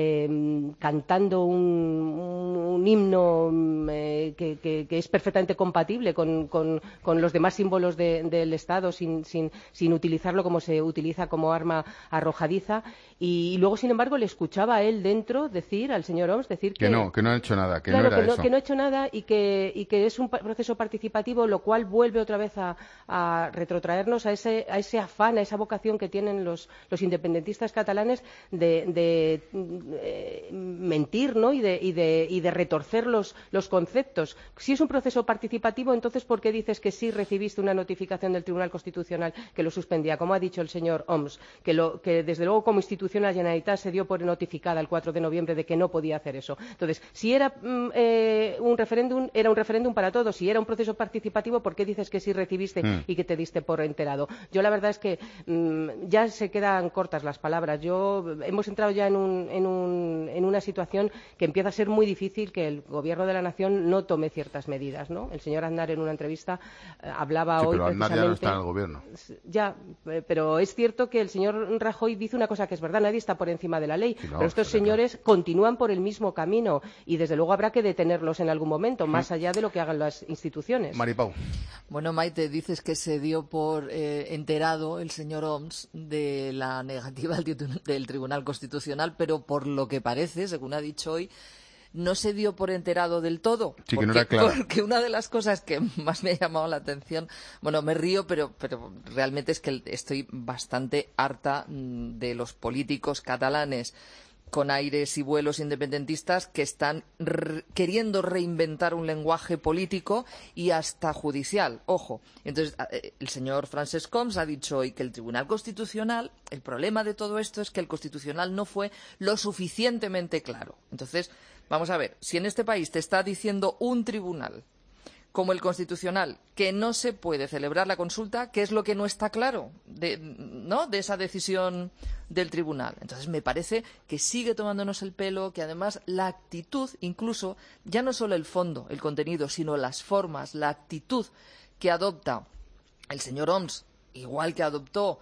eh, cantando un, un, un himno mm, eh, que, que, que es perfectamente compatible con, con, con los demás símbolos de, del Estado, sin, sin, sin utilizarlo como se utiliza como arma arrojadiza, y, y luego, sin embargo, le escuchaba a él dentro decir, al señor Homs, decir que... Que no, que no han hecho nada, que Claro, no era que, no, eso. que no ha hecho nada y que, y que es un pa- proceso participativo, lo cual vuelve otra vez a, a retrotraernos a ese, a ese afán, a esa vocación que tienen los, los independentistas catalanes de, de, eh, mentir, ¿no? y, de, y, de, y de retorcer los, los conceptos. Si es un proceso participativo, entonces ¿por qué dices que sí recibiste una notificación del Tribunal Constitucional que lo suspendía? Como ha dicho el señor Homs, que, lo, que desde luego como institución la Generalitat se dio por notificada el cuatro de noviembre de que no podía hacer eso. Entonces, si era mm, eh, un referéndum, era un referéndum para todos. Si era un proceso participativo, ¿por qué dices que sí recibiste Mm. y que te diste por enterado? Yo la verdad es que mm, ya se quedan cortas las palabras. Yo hemos entrado ya en, un, en, un, en una situación que empieza a ser muy difícil que el Gobierno de la Nación no tome ciertas medidas, ¿no? El señor Aznar en una entrevista eh, hablaba Sí, hoy pero Aznar ya no precisamente... está en el gobierno. Ya, eh, pero es cierto que el señor Rajoy dice una cosa que es verdad, nadie está por encima de la ley, Sí, no, pero estos señores continúan por el mismo camino y desde luego habrá que detenerlos en algún momento, más allá de lo que hagan las instituciones. Maripau. Bueno, Maite, dices que se dio por eh, enterado el señor Homs de la negativa del, del Tribunal Constitucional, pero por lo que parece, según ha dicho hoy, no se dio por enterado del todo. Sí, porque, que no era claro. Porque una de las cosas que más me ha llamado la atención, bueno, me río, pero, pero realmente es que estoy bastante harta de los políticos catalanes con aires y vuelos independentistas que están re queriendo reinventar un lenguaje político y hasta judicial. Ojo. Entonces, el señor Francesc Homs ha dicho hoy que el Tribunal Constitucional, el problema de todo esto es que el Constitucional no fue lo suficientemente claro. Entonces, vamos a ver, si en este país te está diciendo un tribunal como el Constitucional que no se puede celebrar la consulta, ¿qué es lo que no está claro de, ¿no? de esa decisión del tribunal? Entonces me parece que sigue tomándonos el pelo, que además la actitud, incluso ya no solo el fondo, el contenido, sino las formas, la actitud que adopta el señor Homs, igual que adoptó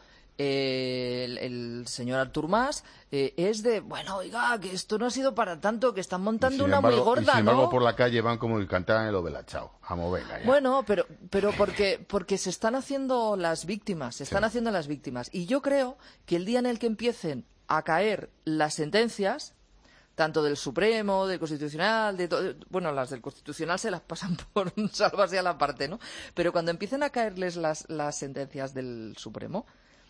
Eh, el, el señor Artur Mas, eh, es de, bueno, oiga, que esto no ha sido para tanto, que están montando una embargo, muy gorda, y sin embargo, ¿no? por la calle van como el cantar el Obelachao. Vamos, venga ya. Bueno, pero, pero porque, porque se están haciendo las víctimas, se están sí. haciendo las víctimas. Y yo creo que el día en el que empiecen a caer las sentencias, tanto del Supremo, del Constitucional, de todo, bueno, las del Constitucional se las pasan por salvarse a la parte, ¿no? Pero cuando empiecen a caerles las, las sentencias del Supremo,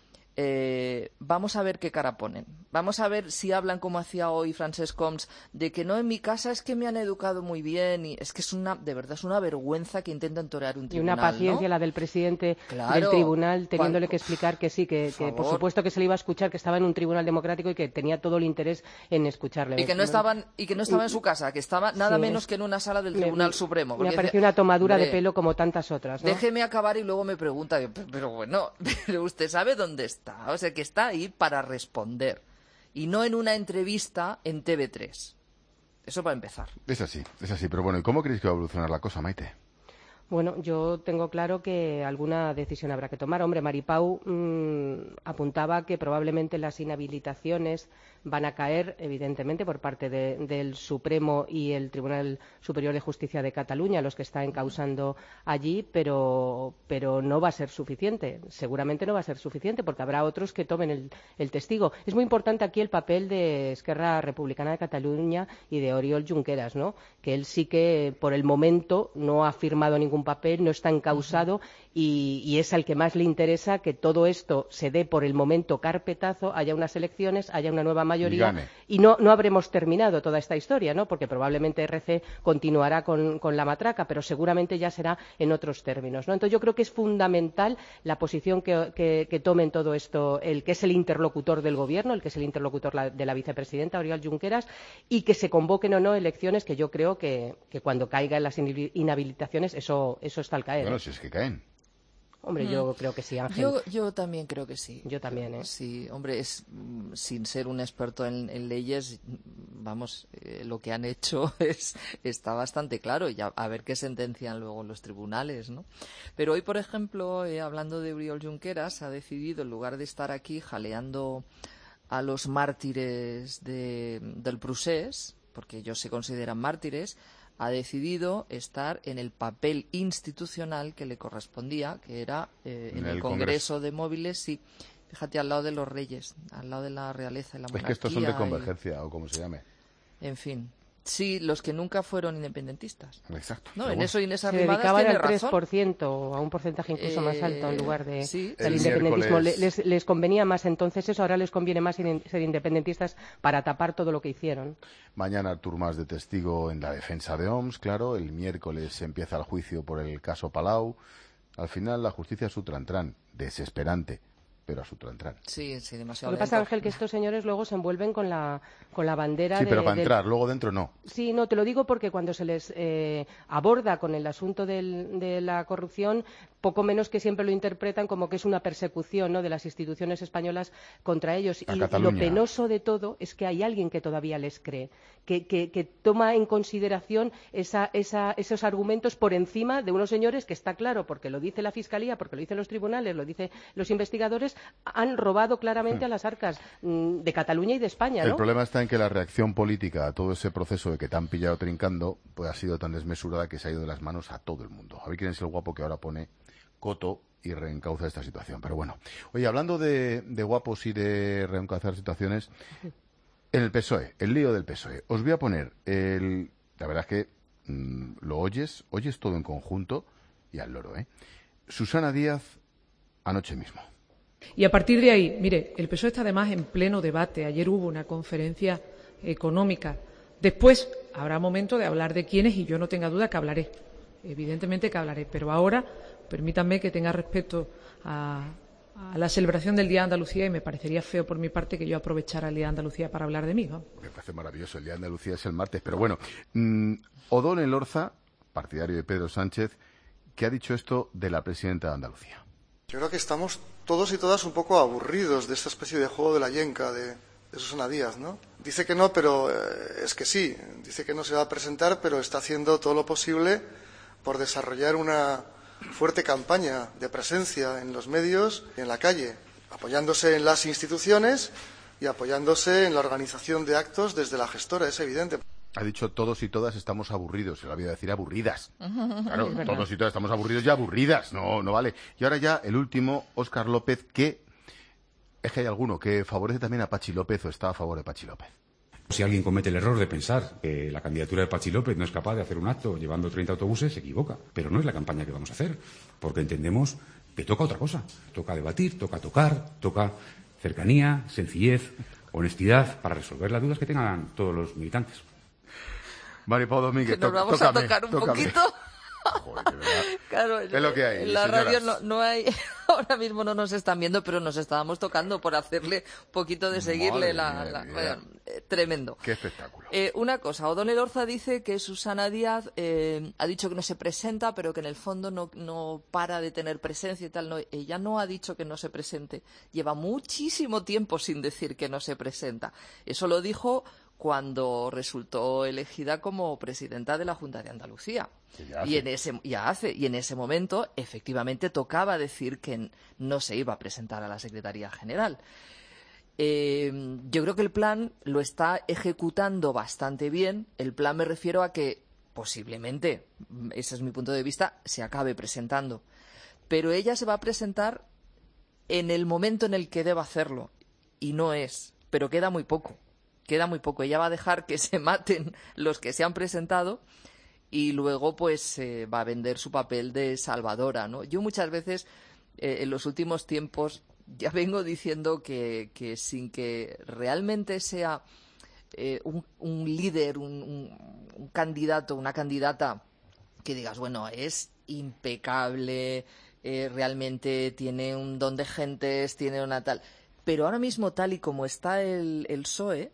Eh, vamos a ver qué cara ponen. Vamos a ver si hablan como hacía hoy Francesc Homs, de que no, en mi casa es que me han educado muy bien, y es que es una, de verdad es una vergüenza que intentan torear un tribunal, y una paciencia, ¿no? La del presidente claro, del tribunal, teniéndole cuando, que explicar que sí, que por, que por supuesto que se le iba a escuchar, que estaba en un tribunal democrático y que tenía todo el interés en escucharle. Y que no estaban, y que no estaba en su casa, que estaba nada sí, menos que en una sala del Tribunal me, Supremo. Me pareció una tomadura de pelo como tantas otras, ¿no? Déjeme acabar y luego me pregunta, pero bueno, pero usted sabe dónde está, o sea, que está ahí para responder y no en una entrevista en T V tres. Eso para empezar. Es así, es así, pero bueno, ¿y cómo creéis que va a evolucionar la cosa, Maite? Bueno, yo tengo claro que alguna decisión habrá que tomar. Hombre, Maripau mmm, apuntaba que probablemente las inhabilitaciones van a caer, evidentemente, por parte de, del Supremo y el Tribunal Superior de Justicia de Cataluña, los que están encausando allí, pero, pero no va a ser suficiente. Seguramente no va a ser suficiente, porque habrá otros que tomen el, el testigo. Es muy importante aquí el papel de Esquerra Republicana de Cataluña y de Oriol Junqueras, ¿no? Que él sí que, por el momento, no ha firmado ningún papel, no está encausado, y, y es al que más le interesa que todo esto se dé por el momento carpetazo, haya unas elecciones, haya una nueva mayoría y, y no, no habremos terminado toda esta historia, ¿no? Porque probablemente R C continuará con, con la matraca, pero seguramente ya será en otros términos, ¿no? Entonces yo creo que es fundamental la posición que, que, que tome en todo esto el que es el interlocutor del Gobierno, el que es el interlocutor la, de la vicepresidenta, Oriol Junqueras, y que se convoquen o no elecciones, que yo creo que, que cuando caigan las inhabilitaciones eso, eso está al caer. Bueno, si es que caen. Hombre, yo mm. creo que sí, Ángel. Yo, yo también creo que sí. Yo también, ¿eh? Sí, hombre, es, sin ser un experto en, en leyes, vamos, eh, lo que han hecho es, está bastante claro, y a, a ver qué sentencian luego los tribunales, ¿no? Pero hoy, por ejemplo, eh, hablando de Oriol Junqueras, ha decidido, en lugar de estar aquí jaleando a los mártires de, del Procés, porque ellos se consideran mártires, ha decidido estar en el papel institucional que le correspondía, que era eh, en, en el, el Congreso, Congreso de Móviles, sí, fíjate, al lado de los reyes, al lado de la realeza y la monarquía. Es que estos son de convergencia, y, o como se llame. En fin. Sí, los que nunca fueron independentistas. Exacto. No, en bueno. eso Inés Se Arrimadas dedicaban tiene al tres por ciento, razón. A un porcentaje incluso eh, más alto en lugar de, sí, del independentismo. Miércoles... Les, les convenía más entonces eso, ahora les conviene más ser independentistas para tapar todo lo que hicieron. Mañana Artur Mas de testigo en la defensa de Homs, claro. El miércoles empieza el juicio por el caso Palau. Al final la justicia es su trantrán, desesperante, pero a su trantrán. Sí, sí, demasiado. Lo que pasa, Ángel, que estos señores luego se envuelven con la, con la bandera sí, de... Sí, pero para del... entrar, luego dentro no. Sí, no, te lo digo porque cuando se les eh, aborda con el asunto del, de la corrupción, poco menos que siempre lo interpretan como que es una persecución, ¿no?, de las instituciones españolas contra ellos. A Y Cataluña. lo penoso de todo es que hay alguien que todavía les cree, que, que, que toma en consideración esa, esa, esos argumentos por encima de unos señores que, está claro, porque lo dice la Fiscalía, porque lo dicen los tribunales, lo dicen los investigadores, han robado claramente a las arcas mm, de Cataluña y de España, ¿no? El problema está en que la reacción política a todo ese proceso de que te han pillado trincando pues ha sido tan desmesurada que se ha ido de las manos a todo el mundo. A ver quién es el guapo que ahora pone coto y reencauza esta situación. Pero bueno, oye, hablando de, de guapos y de reencauzar situaciones, en el P S O E, el lío del P S O E. Os voy a poner el... La verdad es que mmm, lo oyes, oyes todo en conjunto y al loro, ¿eh? Susana Díaz, anoche mismo. Y a partir de ahí, mire, el P S O E está además en pleno debate. Ayer hubo una conferencia económica. Después habrá momento de hablar de quiénes y yo no tenga duda que hablaré. Evidentemente que hablaré. Pero ahora, permítanme que tenga respeto a, a la celebración del Día de Andalucía y me parecería feo por mi parte que yo aprovechara el Día de Andalucía para hablar de mí, ¿no? Me parece maravilloso. El Día de Andalucía es el martes. Pero bueno, mmm, Odón Elorza, partidario de Pedro Sánchez, que ha dicho esto de la presidenta de Andalucía. Yo creo que estamos todos y todas un poco aburridos de esta especie de juego de la yenca de, de Susana Díaz, ¿no? Dice que no, pero eh, es que sí. Dice que no se va a presentar, pero está haciendo todo lo posible por desarrollar una fuerte campaña de presencia en los medios y en la calle, apoyándose en las instituciones y apoyándose en la organización de actos desde la gestora, es evidente. Ha dicho todos y todas estamos aburridos, se lo había de decir aburridas. Claro, Es verdad. todos y todas estamos aburridos y aburridas, no, no vale. Y ahora ya el último, Óscar López, que es que hay alguno que favorece también a Pachi López o está a favor de Pachi López. Si alguien comete el error de pensar que la candidatura de Pachi López no es capaz de hacer un acto llevando treinta autobuses, se equivoca. Pero no es la campaña que vamos a hacer, porque entendemos que toca otra cosa. Toca debatir, toca tocar, toca cercanía, sencillez, honestidad, para resolver las dudas que tengan todos los militantes. Maripau Domínguez, Que nos to- vamos tócame, a tocar un tócame. poquito. Joder, de verdad. Claro, Es lo que hay, en la señoras. radio no, no hay, ahora mismo no nos están viendo, pero nos estábamos tocando por hacerle un poquito de seguirle Madre la, mía, la- mía. bueno, eh, tremendo. Qué espectáculo. Eh, una cosa, Odón Elorza dice que Susana Díaz eh, ha dicho que no se presenta, pero que en el fondo no, no para de tener presencia y tal. No, ella no ha dicho que no se presente. Lleva muchísimo tiempo sin decir que no se presenta. Eso lo dijo cuando resultó elegida como presidenta de la Junta de Andalucía. Que ya Y hace. en ese ya hace y en ese momento efectivamente tocaba decir que n- no se iba a presentar a la Secretaría General. Eh, yo creo que el plan lo está ejecutando bastante bien. El plan, me refiero a que posiblemente, mm, ese es mi punto de vista, se acabe presentando. Pero ella se va a presentar en el momento en el que deba hacerlo. Y no es. Pero queda muy poco. Queda muy poco. Ella va a dejar que se maten los que se han presentado y luego pues eh, va a vender su papel de salvadora, ¿no? Yo muchas veces eh, en los últimos tiempos ya vengo diciendo que, que sin que realmente sea eh, un, un líder, un, un, un candidato, una candidata que digas, bueno, es impecable, eh, realmente tiene un don de gentes, tiene una tal... Pero ahora mismo, tal y como está el, el P S O E,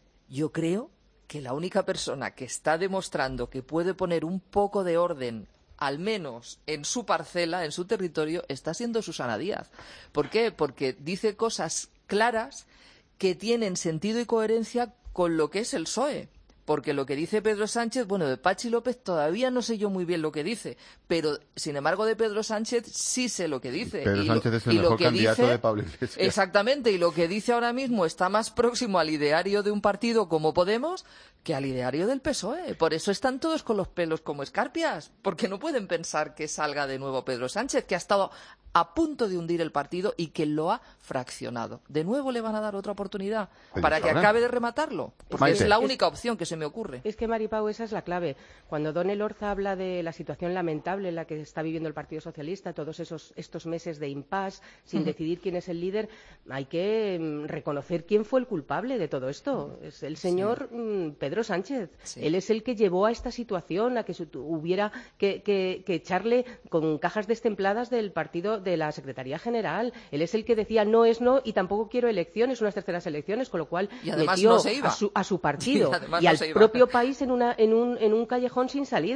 yo creo que la única persona que está demostrando que puede poner un poco de orden, al menos en su parcela, en su territorio, está siendo Susana Díaz. ¿Por qué? Porque dice cosas claras que tienen sentido y coherencia con lo que es el P S O E. Porque lo que dice Pedro Sánchez, bueno, de Pachi López todavía no sé yo muy bien lo que dice, pero sin embargo de Pedro Sánchez sí sé lo que dice. Pedro Y lo- Sánchez es el y lo mejor que candidato dice- de Pablo Iglesias. Exactamente, y lo que dice ahora mismo está más próximo al ideario de un partido como Podemos que al ideario del P S O E. Por eso están todos con los pelos como escarpias, porque no pueden pensar que salga de nuevo Pedro Sánchez, que ha estado a punto de hundir el partido y que lo ha fraccionado. De nuevo le van a dar otra oportunidad Pero para que ahora- acabe de rematarlo. Porque Maite. es la Es- única opción que se me ocurre. Es que, Maripau, esa es la clave. Cuando Don Elorza habla de la situación lamentable en la que está viviendo el Partido Socialista, todos esos estos meses de impasse, sin Ujú. decidir quién es el líder, hay que mm, reconocer quién fue el culpable de todo esto. Es el señor mm, Pedro Sánchez. Sí. Él es el que llevó a esta situación, a que su- hubiera que, que- que echarle con cajas destempladas del partido de la Secretaría General. Él es el que decía no es no y tampoco quiero elecciones, unas terceras elecciones, con lo cual Y además metió no se iba. a su, a su partido Y además y no al se iba. propio país en, una, en, un, en un callejón sin salida.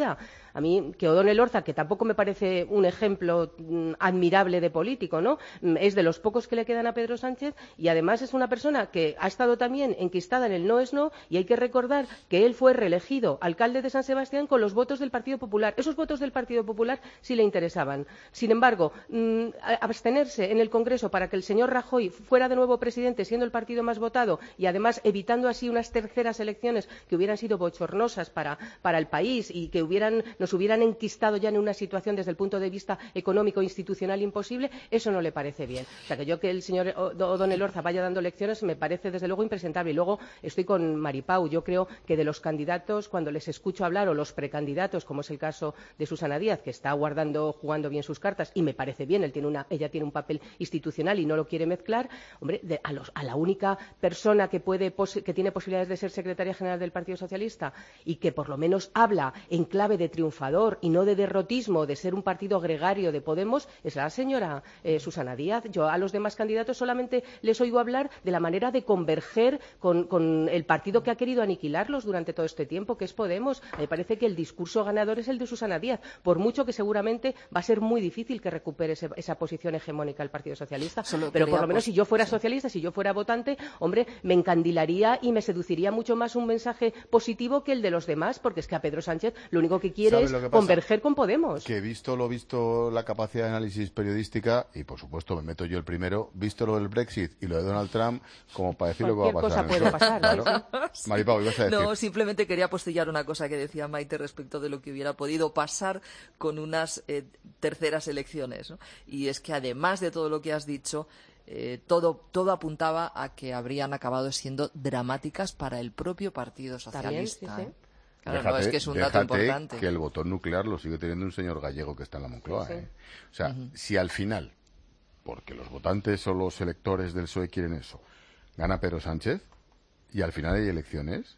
A mí, que O'Donnell Orza, que tampoco me parece un ejemplo mm, admirable de político, ¿no? Mm, es de los pocos que le quedan a Pedro Sánchez y además es una persona que ha estado también enquistada en el no es no, y hay que recordar que él fue reelegido alcalde de San Sebastián con los votos del Partido Popular. Esos votos del Partido Popular sí le interesaban. Sin embargo, mmm, abstenerse en el Congreso para que el señor Rajoy fuera de nuevo presidente, siendo el partido más votado y además evitando así unas terceras elecciones que hubieran sido bochornosas para, para el país y que hubieran, nos hubieran enquistado ya en una situación desde el punto de vista económico e institucional imposible, eso no le parece bien. O sea, que yo que el señor O'Donnell Orza vaya dando lecciones me parece desde luego impresentable. Y luego estoy con Maripau. Yo creo que de los candidatos, cuando les escucho hablar, o los precandidatos, como es el caso de Susana Díaz, que está guardando, jugando bien sus cartas, y me parece bien, él tiene una, ella tiene un papel institucional y no lo quiere mezclar, hombre, de, a, los, a la única persona que, puede, que tiene posibilidades de ser secretaria general del Partido Socialista y que por lo menos habla en clave de triunfador y no de derrotismo, de ser un partido gregario de Podemos, es la señora eh, Susana Díaz. Yo a los demás candidatos solamente les oigo hablar de la manera de converger con, con el partido que ha querido aniquilarlos durante todo este tiempo, que es Podemos. Me parece que el discurso ganador es el de Susana Díaz, por mucho que seguramente va a ser muy difícil que recupere ese, esa posición hegemónica el Partido Socialista. Solo pero por lo menos si yo fuera socialista, si yo fuera votante, hombre, me encandilaría y me seduciría mucho más un mensaje positivo que el de los demás, porque es que a Pedro Sánchez lo único que quiere es converger con Podemos. Que visto lo visto la capacidad de análisis periodística, y por supuesto me meto yo el primero, visto lo del Brexit y lo de Donald Trump, como para decir lo que va a pasar. Puede pasar, claro. Sí. Maripau, ibas a decir. No, simplemente quería apostillar una cosa que decía Maite respecto de lo que hubiera podido pasar con unas eh, terceras elecciones, ¿no? Y es que además de todo lo que has dicho, eh, todo, todo apuntaba a que habrían acabado siendo dramáticas para el propio Partido Socialista. También, sí, sí. ¿eh? Claro, déjate, no, es que es un dato importante. Que el botón nuclear lo sigue teniendo un señor gallego que está en la Moncloa. Sí, sí. ¿eh? O sea, uh-huh. si al final, porque los votantes o los electores del P S O E quieren eso, gana Pedro Sánchez y al final hay elecciones,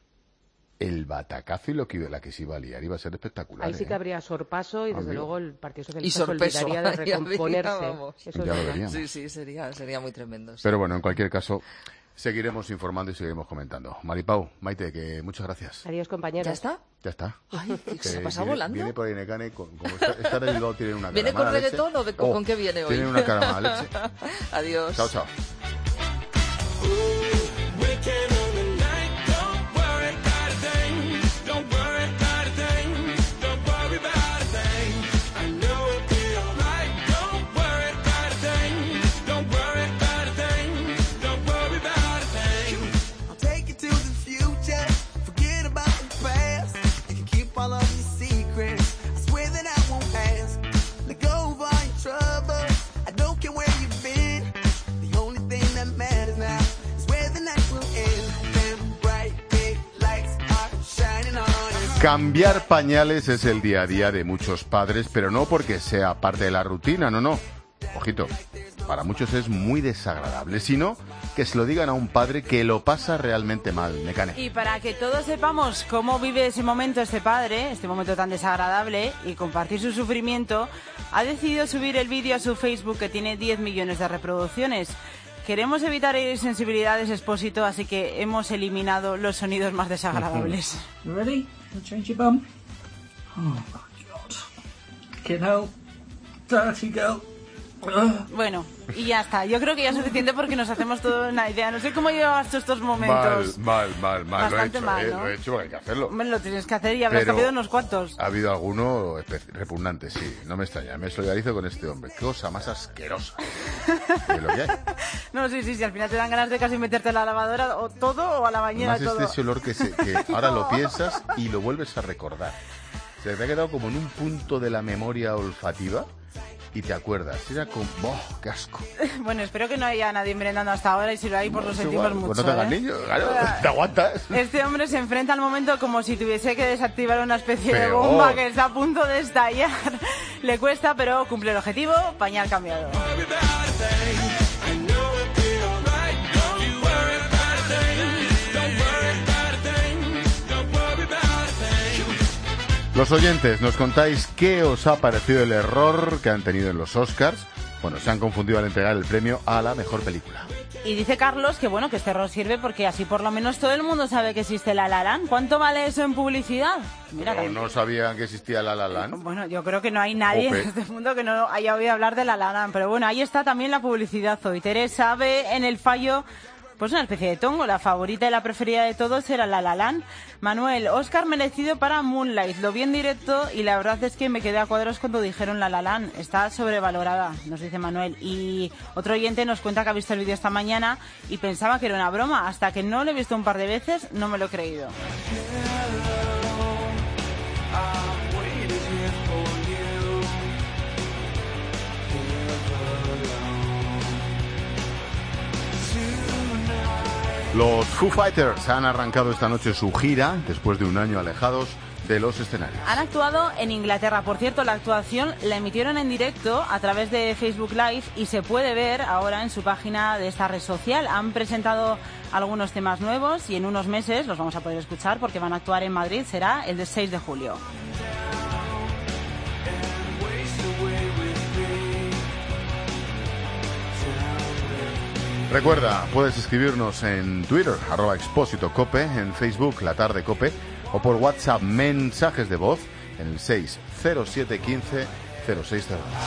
el batacazo y lo que, la que se iba a liar iba a ser espectacular. Ahí sí que ¿eh? habría sorpaso y desde Amigo. luego el Partido Socialista se olvidaría de recomponerse. Eso ya lo veríamos. Sí, sí, sería, sería muy tremendo. Sí. Pero bueno, en cualquier caso, seguiremos informando y seguiremos comentando. Maripau, Maite, que muchas gracias. Adiós, compañeros. ¿Ya está? Ya está. Ay, se ha pasado viene, volando. Viene por ahí Necane, con, como está, está de Bilbao, tiene una cara ¿Viene con reggaetón o de, con, oh, con qué viene hoy? Tiene una cara mala leche. Adiós. Chao, chao. Cambiar pañales es el día a día de muchos padres, pero no porque sea parte de la rutina, no, no. Ojito, para muchos es muy desagradable, sino que se lo digan a un padre que lo pasa realmente mal. Necane. Y para que todos sepamos cómo vive ese momento este padre, este momento tan desagradable, y compartir su sufrimiento, ha decidido subir el vídeo a su Facebook que tiene diez millones de reproducciones. Queremos evitar insensibilidades, Expósito, así que hemos eliminado los sonidos más desagradables. You ready? I'll change your bum. Oh my God. Get out. Dirty girl. Ugh. Bueno, y ya está. Yo creo que ya es suficiente porque nos hacemos toda una idea. No sé cómo llevas tú estos momentos. Mal, mal, mal, mal. Bastante lo he hecho, mal, eh, ¿no? Lo he hecho porque hay que hacerlo. Bueno, lo tienes que hacer y habrás Pero habido unos cuantos. Ha habido alguno repugnante, sí. No me extraña. Me solidarizo con este hombre. Qué cosa más asquerosa. ¿Qué es lo que hay? No, sí, sí, sí. Al final te dan ganas de casi meterte a la lavadora o todo o a la bañera Más todo. este ese olor que, se, que ahora lo piensas y lo vuelves a recordar. Se te ha quedado como en un punto de la memoria olfativa y te acuerdas. Era como... ¡Oh, qué asco! Bueno, espero que no haya nadie merendando hasta ahora y si lo hay, pues lo sentimos igual, mucho. Pues no tengas ¿eh? niños, claro, te aguantas. Este hombre se enfrenta al momento como si tuviese que desactivar una especie Peor. de bomba que está a punto de estallar. Le cuesta, pero cumple el objetivo. Pañal cambiado. Los oyentes, nos contáis qué os ha parecido el error que han tenido en los Oscars, Bueno, se han confundido al entregar el premio a la mejor película. Y dice Carlos que bueno, que este error sirve porque así por lo menos todo el mundo sabe que existe La La Land. ¿Cuánto vale eso en publicidad? Mira, Pero no sabían que existía La La Land. Bueno, yo creo que no hay nadie Ope. en este mundo que no haya oído hablar de La La Land. Pero bueno, ahí está también la publicidad hoy. Teresa ve en el fallo pues una especie de tongo. La favorita y la preferida de todos era La La Land. Manuel, Oscar merecido para Moonlight. Lo vi en directo y la verdad es que me quedé a cuadros cuando dijeron La La Land. Está sobrevalorada, nos dice Manuel. Y otro oyente nos cuenta que ha visto el vídeo esta mañana y pensaba que era una broma. Hasta que no lo he visto un par de veces, no me lo he creído. Los Foo Fighters han arrancado esta noche su gira después de un año alejados de los escenarios. Han actuado en Inglaterra. Por cierto, la actuación la emitieron en directo a través de Facebook Live y se puede ver ahora en su página de esta red social. Han presentado algunos temas nuevos y en unos meses los vamos a poder escuchar porque van a actuar en Madrid. Será el seis de julio. Recuerda, puedes escribirnos en Twitter, arroba Expósito Cope, en Facebook, La Tarde Cope, o por WhatsApp, mensajes de voz, en el seis cero siete uno cinco cero seis cero dos.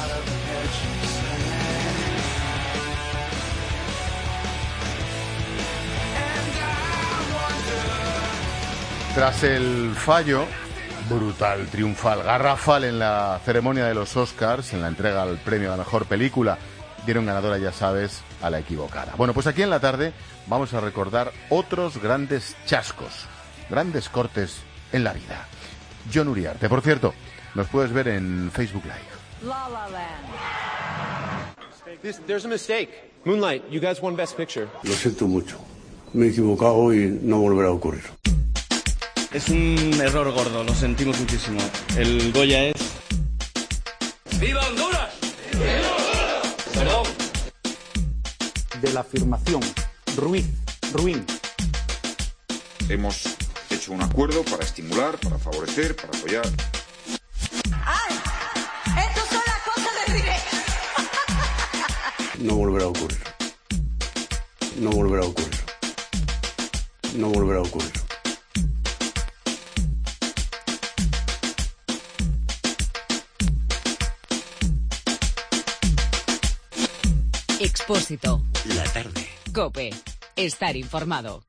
Tras el fallo brutal, triunfal, garrafal en la ceremonia de los Oscars, en la entrega al premio a la mejor película, dieron ganadora, ya sabes, a la equivocada. Bueno, pues aquí en La Tarde vamos a recordar otros grandes chascos, grandes cortes en la vida. John Uriarte, por cierto, nos puedes ver en Facebook Live. La La Land. This, there's a mistake. Moonlight, you guys won Best Picture. Lo siento mucho. Me he equivocado y no volverá a ocurrir. Es un error gordo, lo sentimos muchísimo. El Goya es... ¡Viva Honduras! ¡Viva Honduras! Perdón. De la afirmación Ruiz, Ruin. Hemos hecho un acuerdo para estimular, para favorecer, para apoyar. ¡Ay! ¡Estas son las cosas de Rivera! No volverá a ocurrir. No volverá a ocurrir. No volverá a ocurrir. Expósito. La tarde. COPE. Estar informado.